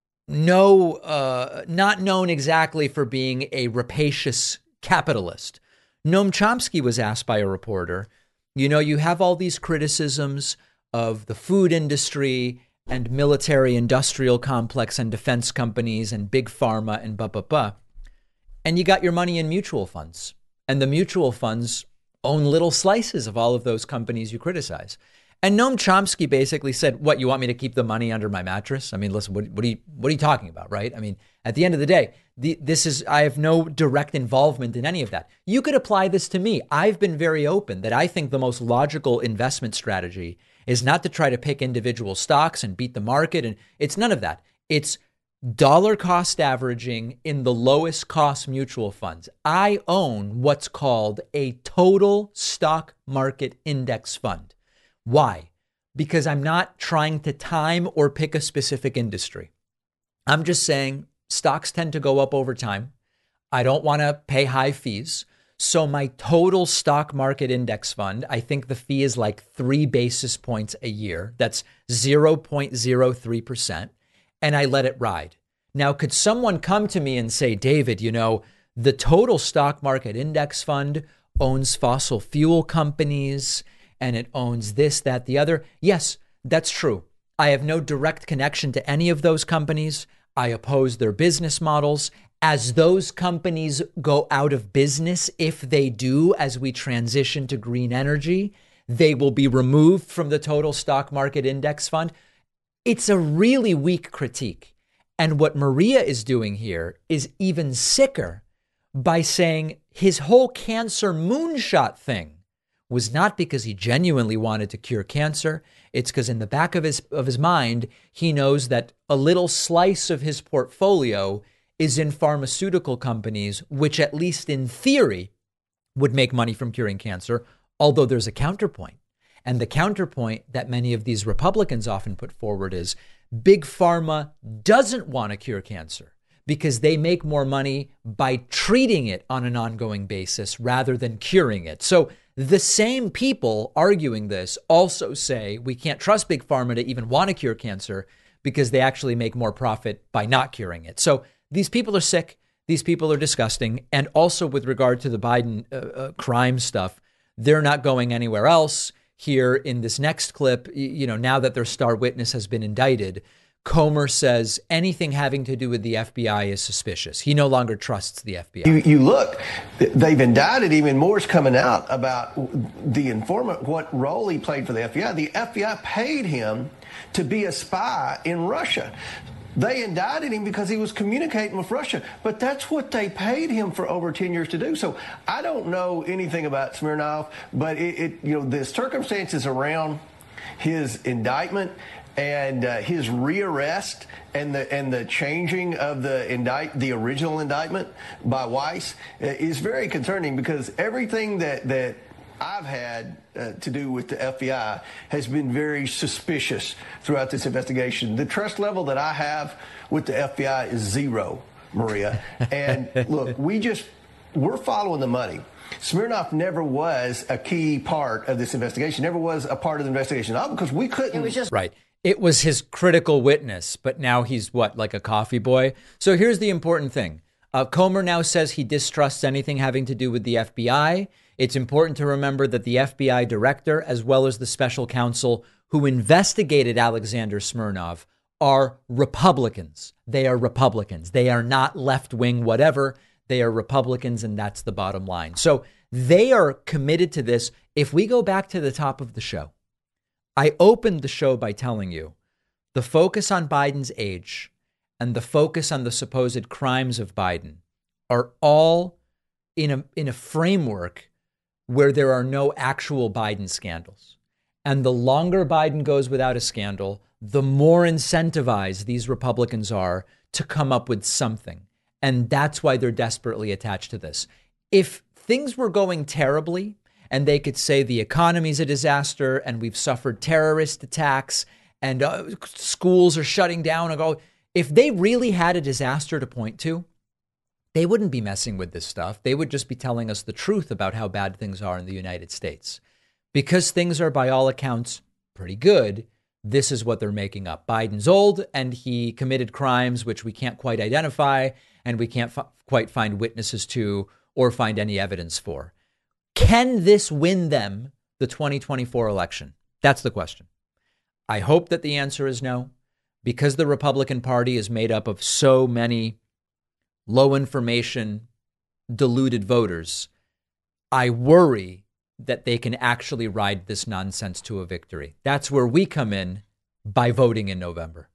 not known exactly for being a rapacious capitalist, Noam Chomsky was asked by a reporter, you have all these criticisms of the food industry and military industrial complex and defense companies and big pharma and and you got your money in mutual funds, and the mutual funds own little slices of all of those companies you criticize. And Noam Chomsky basically said, what, you want me to keep the money under my mattress? I mean, listen, what are you talking about, right? I mean, at the end of the day, I have no direct involvement in any of that. You could apply this to me. I've been very open that I think the most logical investment strategy is not to try to pick individual stocks and beat the market. And it's none of that. It's dollar cost averaging in the lowest cost mutual funds. I own what's called a total stock market index fund. Why? Because I'm not trying to time or pick a specific industry. I'm just saying stocks tend to go up over time. I don't want to pay high fees. So my total stock market index fund, I think the fee is like 3 basis points a year. That's 0.03%. And I let it ride. Now, could someone come to me and say, David, the total stock market index fund owns fossil fuel companies and it owns this, that, the other? Yes, that's true. I have no direct connection to any of those companies. I oppose their business models. As those companies go out of business, if they do, as we transition to green energy, they will be removed from the total stock market index fund. It's a really weak critique. And what Maria is doing here is even sicker by saying his whole cancer moonshot thing was not because he genuinely wanted to cure cancer. It's because in the back of his mind, he knows that a little slice of his portfolio is in pharmaceutical companies, which at least in theory would make money from curing cancer, although there's a counterpoint. And the counterpoint that many of these Republicans often put forward is big pharma doesn't want to cure cancer because they make more money by treating it on an ongoing basis rather than curing it. So the same people arguing this also say we can't trust big pharma to even want to cure cancer because they actually make more profit by not curing it. So these people are sick. These people are disgusting. And also with regard to the Biden crime stuff, they're not going anywhere else. Here in this next clip, now that their star witness has been indicted, Comer says anything having to do with the FBI is suspicious. He no longer trusts the FBI. You look, they've indicted even more is coming out about the informant, what role he played for the FBI. The FBI paid him to be a spy in Russia. They indicted him because he was communicating with Russia, but that's what they paid him for over 10 years to do. So I don't know anything about Smirnov, but the circumstances around his indictment and his rearrest and the changing of the original indictment by Weiss is very concerning, because everything that I've had to do with the FBI has been very suspicious throughout this investigation. The trust level that I have with the FBI is zero, Maria. And look, we're following the money. Smirnov never was a key part of this investigation, never was a part of the investigation, not because we couldn't. It was just right. It was his critical witness, but now he's what, like a coffee boy? So here's the important thing. Comer now says he distrusts anything having to do with the FBI. It's important to remember that the FBI director, as well as the special counsel who investigated Alexander Smirnov, are Republicans. They are Republicans. They are not left-wing whatever. They are Republicans, and that's the bottom line. So they are committed to this. If we go back to the top of the show, I opened the show by telling you the focus on Biden's age and the focus on the supposed crimes of Biden are all in a framework where there are no actual Biden scandals. And the longer Biden goes without a scandal, the more incentivized these Republicans are to come up with something. And that's why they're desperately attached to this. If things were going terribly and they could say the economy's a disaster and we've suffered terrorist attacks and schools are shutting down, and go, if they really had a disaster to point to, they wouldn't be messing with this stuff. They would just be telling us the truth about how bad things are in the United States. Because things are, by all accounts, pretty good, this is what they're making up. Biden's old and he committed crimes which we can't quite identify and we can't quite find witnesses to or find any evidence for. Can this win them the 2024 election? That's the question. I hope that the answer is no, because the Republican Party is made up of so many low information, deluded voters. I worry that they can actually ride this nonsense to a victory. That's where we come in by voting in November.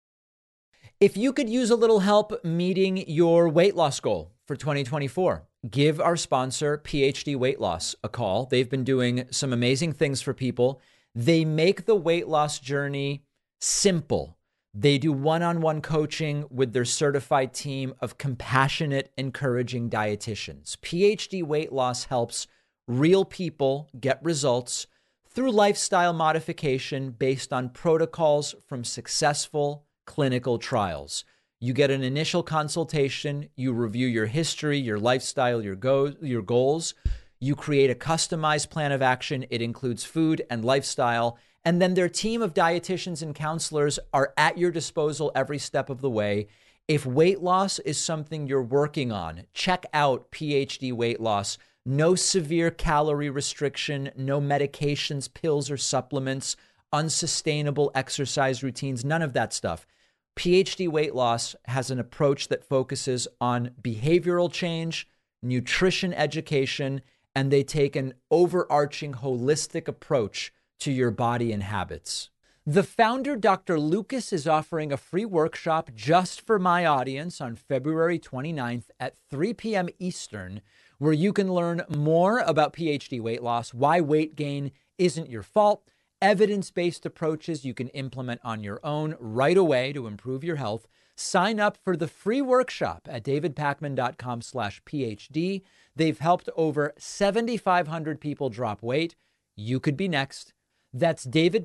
If you could use a little help meeting your weight loss goal for 2024, give our sponsor, PhD Weight Loss, a call. They've been doing some amazing things for people. They make the weight loss journey simple. They do one-on-one coaching with their certified team of compassionate, encouraging dietitians. PhD Weight Loss helps real people get results through lifestyle modification based on protocols from successful clinical trials. You get an initial consultation, you review your history, your lifestyle, your goals. You create a customized plan of action. It includes food and lifestyle. And then their team of dietitians and counselors are at your disposal every step of the way. If weight loss is something you're working on, check out PhD Weight Loss. No severe calorie restriction, no medications, pills, or supplements, unsustainable exercise routines, none of that stuff. PhD Weight Loss has an approach that focuses on behavioral change, nutrition education, and they take an overarching holistic approach to your body and habits. The founder, Dr. Lucas, is offering a free workshop just for my audience on February 29th at 3 p.m. Eastern, where you can learn more about PhD Weight Loss, why weight gain isn't your fault, evidence-based approaches you can implement on your own right away to improve your health. Sign up for the free workshop at davidpakman.com/PhD. They've helped over 7,500 people drop weight. You could be next. That's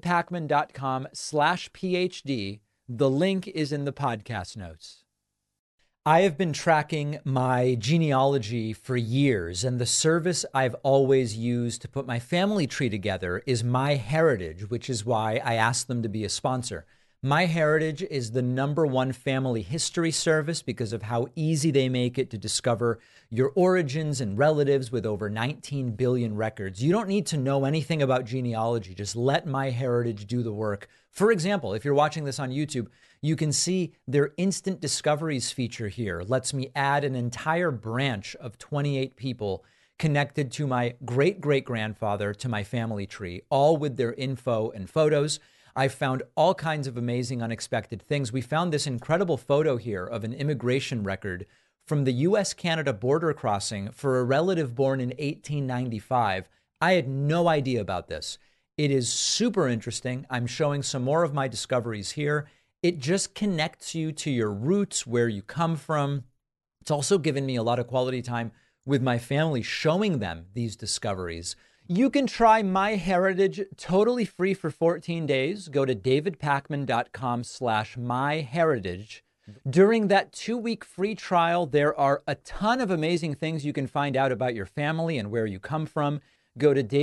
davidpakman.com/PhD. The link is in the podcast notes. I have been tracking my genealogy for years, and the service I've always used to put my family tree together is MyHeritage, which is why I asked them to be a sponsor. MyHeritage is the #1 family history service because of how easy they make it to discover your origins and relatives with over 19 billion records. You don't need to know anything about genealogy. Just let MyHeritage do the work. For example, if you're watching this on YouTube, You can see their instant discoveries feature here lets me add an entire branch of 28 people connected to my great-great-grandfather to my family tree, all with their info and photos. I found all kinds of amazing, unexpected things. We found this incredible photo here of an immigration record from the U.S.-Canada border crossing for a relative born in 1895. I had no idea about this. It is super interesting. I'm showing some more of my discoveries here. It just connects you to your roots, where you come from. It's also given me a lot of quality time with my family, showing them these discoveries. You can try MyHeritage totally free for 14 days. Go to davidpakman.com/myheritage. During that 2-week free trial, there are a ton of amazing things you can find out about your family and where you come from. Go to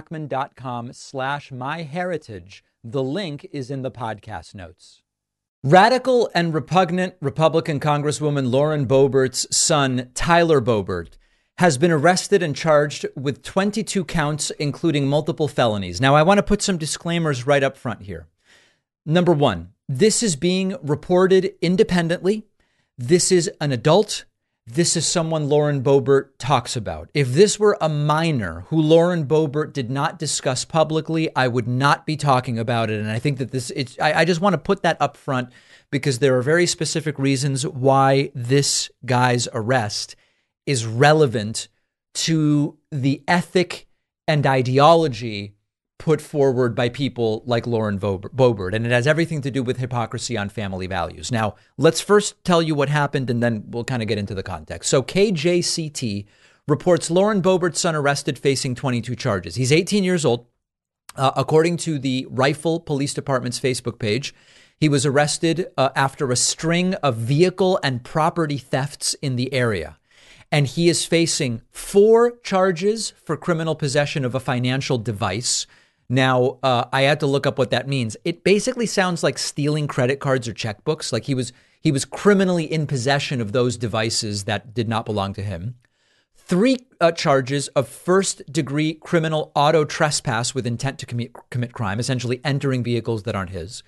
davidpakman.com/myheritage. The link is in the podcast notes. Radical and repugnant Republican Congresswoman Lauren Boebert's son, Tyler Boebert, has been arrested and charged with 22 counts, including multiple felonies. Now, I want to put some disclaimers right up front here. Number one, this is being reported independently. This is an adult. This is someone Lauren Boebert talks about. If this were a minor who Lauren Boebert did not discuss publicly, I would not be talking about it. And I think that I just want to put that up front, because there are very specific reasons why this guy's arrest is relevant to the ethic and ideology put forward by people like Lauren Boebert. And it has everything to do with hypocrisy on family values. Now, let's first tell you what happened, and then we'll kind of get into the context. So KJCT reports Lauren Boebert's son arrested, facing 22 charges. He's 18 years old. According to the Rifle Police Department's Facebook page, he was arrested after a string of vehicle and property thefts in the area. And he is facing 4 charges for criminal possession of a financial device. Now, I had to look up what that means. It basically sounds like stealing credit cards or checkbooks. Like he was criminally in possession of those devices that did not belong to him. 3 charges of first-degree criminal auto trespass with intent to commit crime, essentially entering vehicles that aren't his.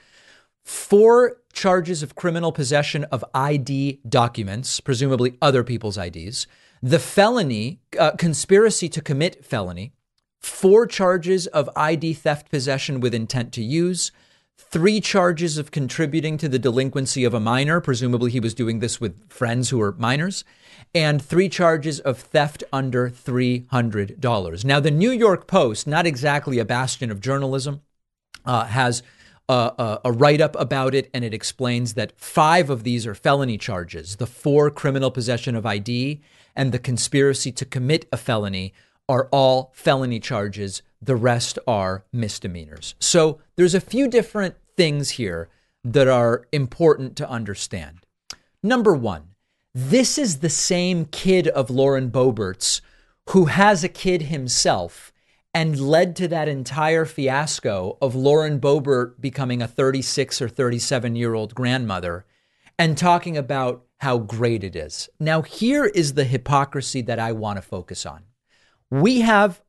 4 charges of criminal possession of ID documents, presumably other people's IDs. The felony, conspiracy to commit felony. 4 charges of ID theft possession with intent to use. 3 charges of contributing to the delinquency of a minor. Presumably he was doing this with friends who are minors. And 3 charges of theft under $300. Now, the New York Post, not exactly a bastion of journalism, has a write-up about it, and it explains that 5 of these are felony charges. The 4 criminal possession of ID and the conspiracy to commit a felony are all felony charges. The rest are misdemeanors. So there's a few different things here that are important to understand. Number one, this is the same kid of Lauren Boebert's who has a kid himself and led to that entire fiasco of Lauren Boebert becoming a 36 or 37-year-old grandmother and talking about how great it is. Now, here is the hypocrisy that I want to focus on. We have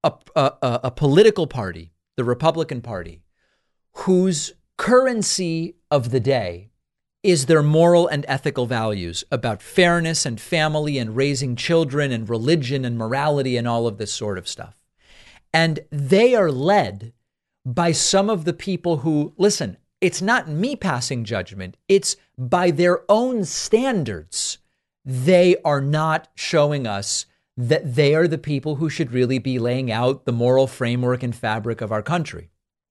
a political party, the Republican Party, whose currency of the day is their moral and ethical values about fairness and family and raising children and religion and morality and all of this sort of stuff. And they are led by some of the people who, listen, it's not me passing judgment. It's by their own standards. They are not showing us that they are the people who should really be laying out the moral framework and fabric of our country.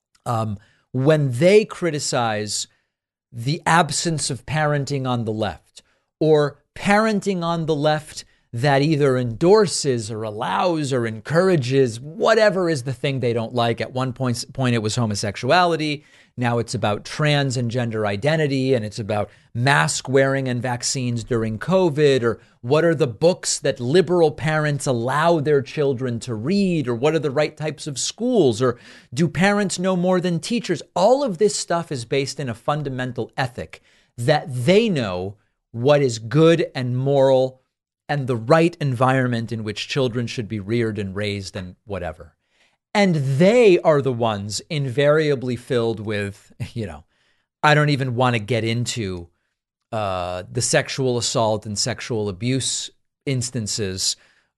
When they criticize the absence of parenting on the left, or parenting on the left that either endorses or allows or encourages whatever is the thing they don't like. At one point it was homosexuality. Now it's about trans and gender identity, and it's about mask wearing and vaccines during COVID, or what are the books that liberal parents allow their children to read, or what are the right types of schools, or do parents know more than teachers? All of this stuff is based in a fundamental ethic that they know what is good and moral and the right environment in which children should be reared and raised and whatever. And they are the ones invariably filled with, I don't even want to get into the sexual assault and sexual abuse instances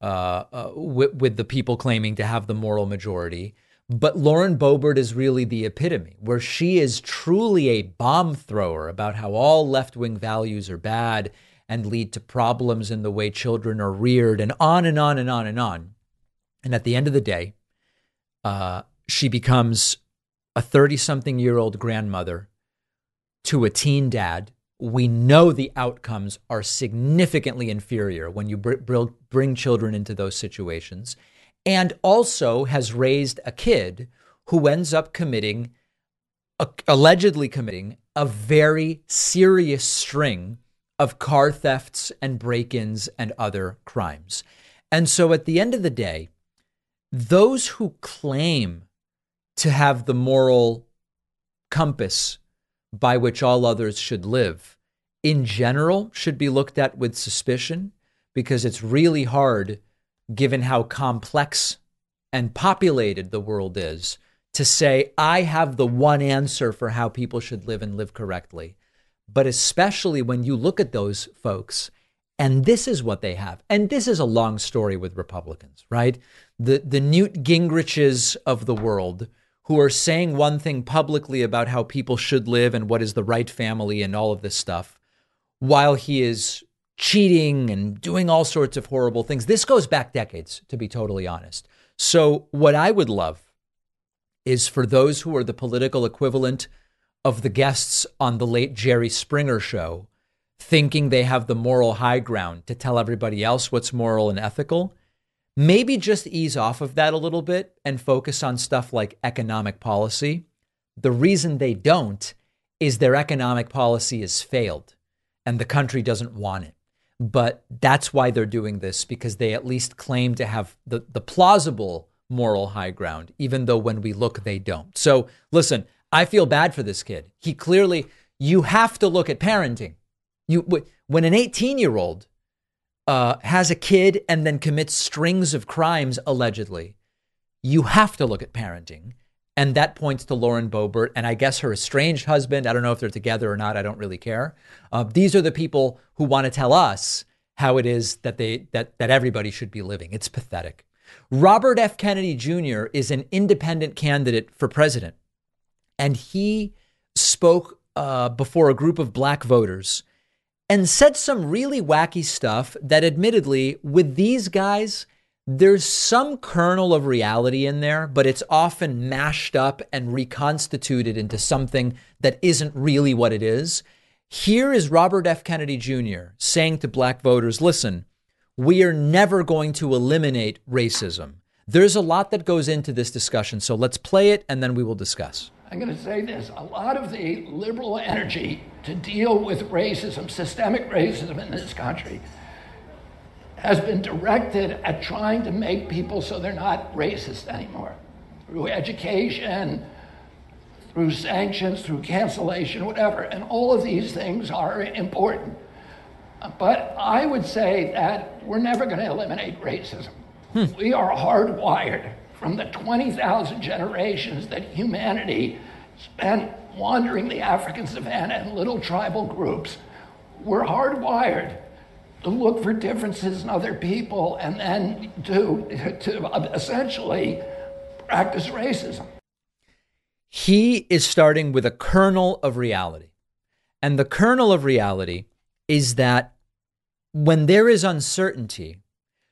with the people claiming to have the moral majority. But Lauren Boebert is really the epitome, where she is truly a bomb thrower about how all left-wing values are bad and lead to problems in the way children are reared, and on and on and on and on. And at the end of the day, she becomes a 30-something-year-old grandmother to a teen dad. We know the outcomes are significantly inferior when you bring children into those situations, and also has raised a kid who ends up allegedly committing a very serious string of car thefts and break-ins and other crimes. And so at the end of the day, those who claim to have the moral compass by which all others should live, in general, should be looked at with suspicion, because it's really hard, given how complex and populated the world is, to say, I have the one answer for how people should live and live correctly. But especially when you look at those folks, and this is what they have. And this is a long story with Republicans, right? The Newt Gingriches of the world, who are saying one thing publicly about how people should live and what is the right family and all of this stuff, while he is cheating and doing all sorts of horrible things. This goes back decades, to be totally honest. So what I would love is for those who are the political equivalent of the guests on the late Jerry Springer show, thinking they have the moral high ground to tell everybody else what's moral and ethical, maybe just ease off of that a little bit and focus on stuff like economic policy. The reason they don't is their economic policy has failed and the country doesn't want it. But that's why they're doing this, because they at least claim to have the plausible moral high ground, even though when we look, they don't. So listen, I feel bad for this kid. He clearly, you have to look at parenting. When an 18-year-old has a kid and then commits strings of crimes, allegedly, you have to look at parenting. And that points to Lauren Boebert and I guess her estranged husband. I don't know if they're together or not. I don't really care. These are the people who want to tell us how it is that that everybody should be living. It's pathetic. Robert F. Kennedy Jr. is an independent candidate for president. And he spoke before a group of black voters and said some really wacky stuff that, admittedly, with these guys, there's some kernel of reality in there, but it's often mashed up and reconstituted into something that isn't really what it is. Here is Robert F. Kennedy Jr. saying to black voters, listen, we are never going to eliminate racism. There's a lot that goes into this discussion, so let's play it and then we will discuss. I'm going to say this. A lot of the liberal energy to deal with racism, systemic racism in this country, has been directed at trying to make people so they're not racist anymore. Through education, through sanctions, through cancellation, whatever. And all of these things are important. But I would say that we're never going to eliminate racism. We are hardwired from the 20,000 generations that humanity spent wandering the African savannah in little tribal groups. We're hardwired to look for differences in other people and then to essentially practice racism. He is starting with a kernel of reality. And the kernel of reality is that when there is uncertainty,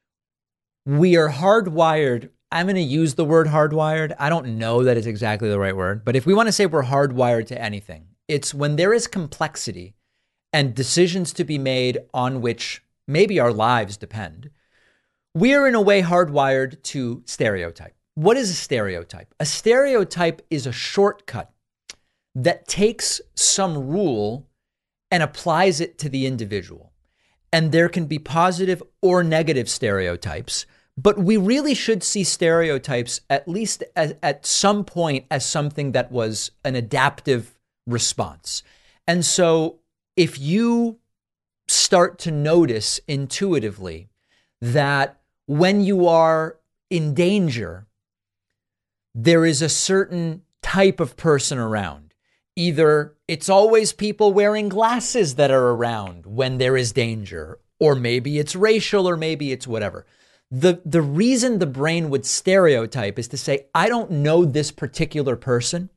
we are hardwired. I'm going to use the word hardwired. I don't know that it's exactly the right word, but if we want to say we're hardwired to anything, it's when there is complexity and decisions to be made on which maybe our lives depend, we are in a way hardwired to stereotype. What is a stereotype? A stereotype is a shortcut that takes some rule and applies it to the individual. And there can be positive or negative stereotypes, but we really should see stereotypes at least at some point as something that was an adaptive response. And so if you start to notice intuitively that when you are in danger, there is a certain type of person around. Either it's always people wearing glasses that are around when there is danger, or maybe it's racial, or maybe it's whatever. The reason the brain would stereotype is to say, I don't know this particular person,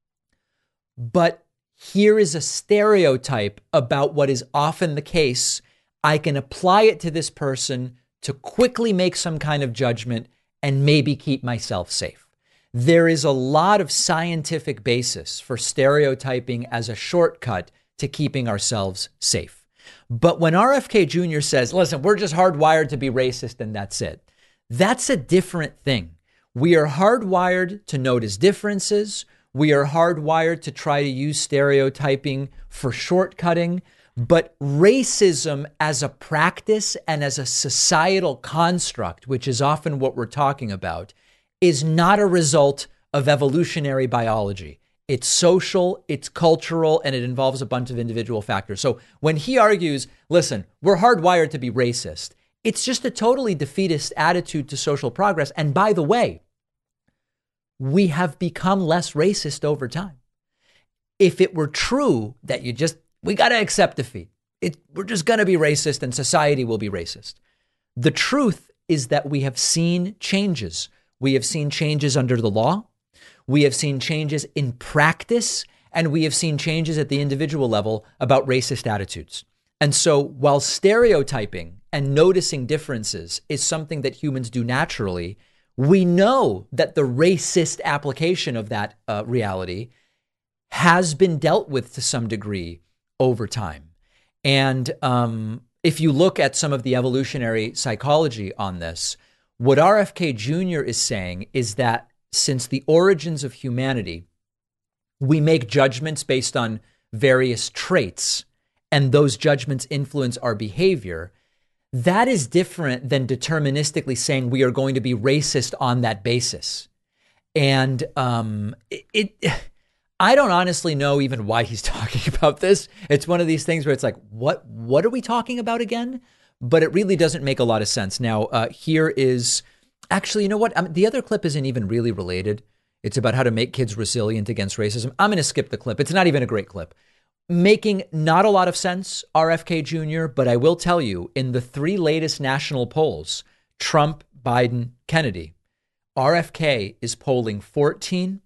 but here is a stereotype about what is often the case. I can apply it to this person to quickly make some kind of judgment and maybe keep myself safe. There is a lot of scientific basis for stereotyping as a shortcut to keeping ourselves safe. But when RFK Jr. says, listen, we're just hardwired to be racist and that's it, that's a different thing. We are hardwired to notice differences. We are hardwired to try to use stereotyping for shortcutting. But racism as a practice and as a societal construct, which is often what we're talking about, is not a result of evolutionary biology. It's social, it's cultural, and it involves a bunch of individual factors. So when he argues, listen, we're hardwired to be racist, it's just a totally defeatist attitude to social progress. And by the way, we have become less racist over time. If it were true that we got to accept defeat, we're just going to be racist and society will be racist. The truth is that we have seen changes. We have seen changes under the law. We have seen changes in practice, and we have seen changes at the individual level about racist attitudes. And so while stereotyping and noticing differences is something that humans do naturally, we know that the racist application of that reality has been dealt with to some degree over time. And if you look at some of the evolutionary psychology on this, what RFK Jr. is saying is that since the origins of humanity, we make judgments based on various traits, and those judgments influence our behavior. That is different than deterministically saying we are going to be racist on that basis. And I don't honestly know even why he's talking about this. It's one of these things where it's like, what are we talking about again? But it really doesn't make a lot of sense. Now, here is actually, you know what? The other clip isn't even really related. It's about how to make kids resilient against racism. I'm going to skip the clip. It's not even a great clip. Making not a lot of sense, RFK Jr., but I will tell you, in the 3 latest national polls, Trump, Biden, Kennedy, RFK is polling 14,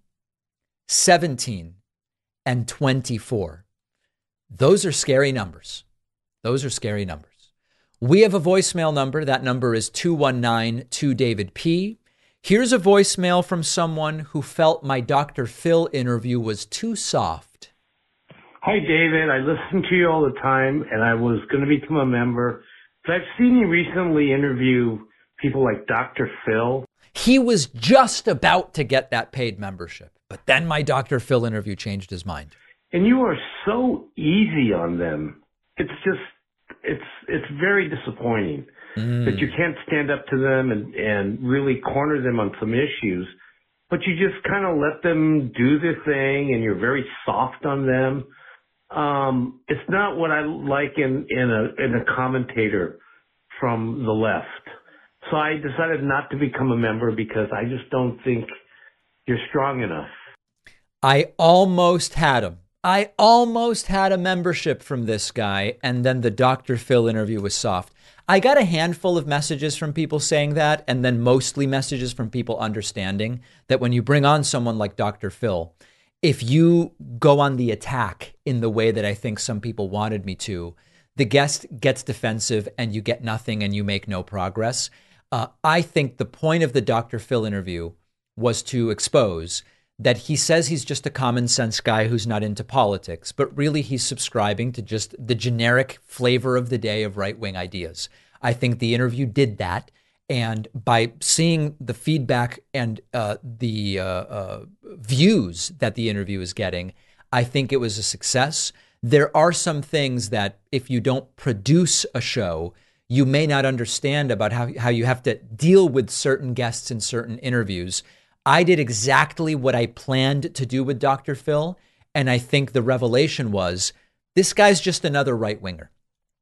17, and 24. Those are scary numbers. Those are scary numbers. We have a voicemail number. That number is 219-2-DAVID-P. Here's a voicemail from someone who felt my Dr. Phil interview was too soft. Hi, David. I listen to you all the time, and I was going to become a member. But I've seen you recently interview people like Dr. Phil. He was just about to get that paid membership, but then my Dr. Phil interview changed his mind. And you are so easy on them. It's just, it's very disappointing that you can't stand up to them and really corner them on some issues, but you just kind of let them do their thing and you're very soft on them. It's not what I like in a commentator from the left. So I decided not to become a member because I just don't think you're strong enough. I almost had him. I almost had a membership from this guy, and then the Dr. Phil interview was soft. I got a handful of messages from people saying that, and then mostly messages from people understanding that when you bring on someone like Dr. Phil, if you go on the attack in the way that I think some people wanted me to, the guest gets defensive and you get nothing and you make no progress. I think the point of the Dr. Phil interview was to expose that he says he's just a common sense guy who's not into politics, but really he's subscribing to just the generic flavor of the day of right-wing ideas. I think the interview did that. And by seeing the feedback and the views that the interview is getting, I think it was a success. There are some things that if you don't produce a show, you may not understand about how you have to deal with certain guests in certain interviews. I did exactly what I planned to do with Dr. Phil. And I think the revelation was this guy's just another right-winger.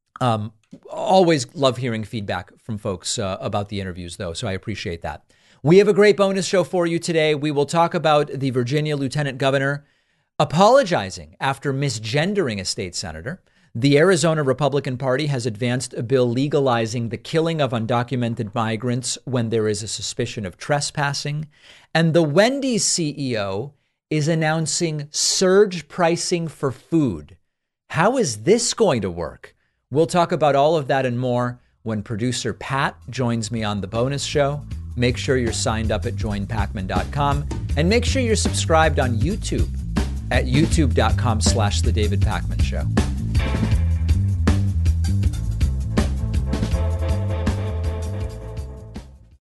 Always love hearing feedback from folks about the interviews, though, so I appreciate that. We have a great bonus show for you today. We will talk about the Virginia Lieutenant Governor Apologizing after misgendering a state senator, the Arizona Republican Party has advanced a bill legalizing the killing of undocumented migrants when there is a suspicion of trespassing. And the Wendy's CEO is announcing surge pricing for food. How is this going to work? We'll talk about all of that and more when producer Pat joins me on the bonus show. Make sure you're signed up at joinpakman.com and make sure you're subscribed on YouTube at youtube.com/The David Pakman Show.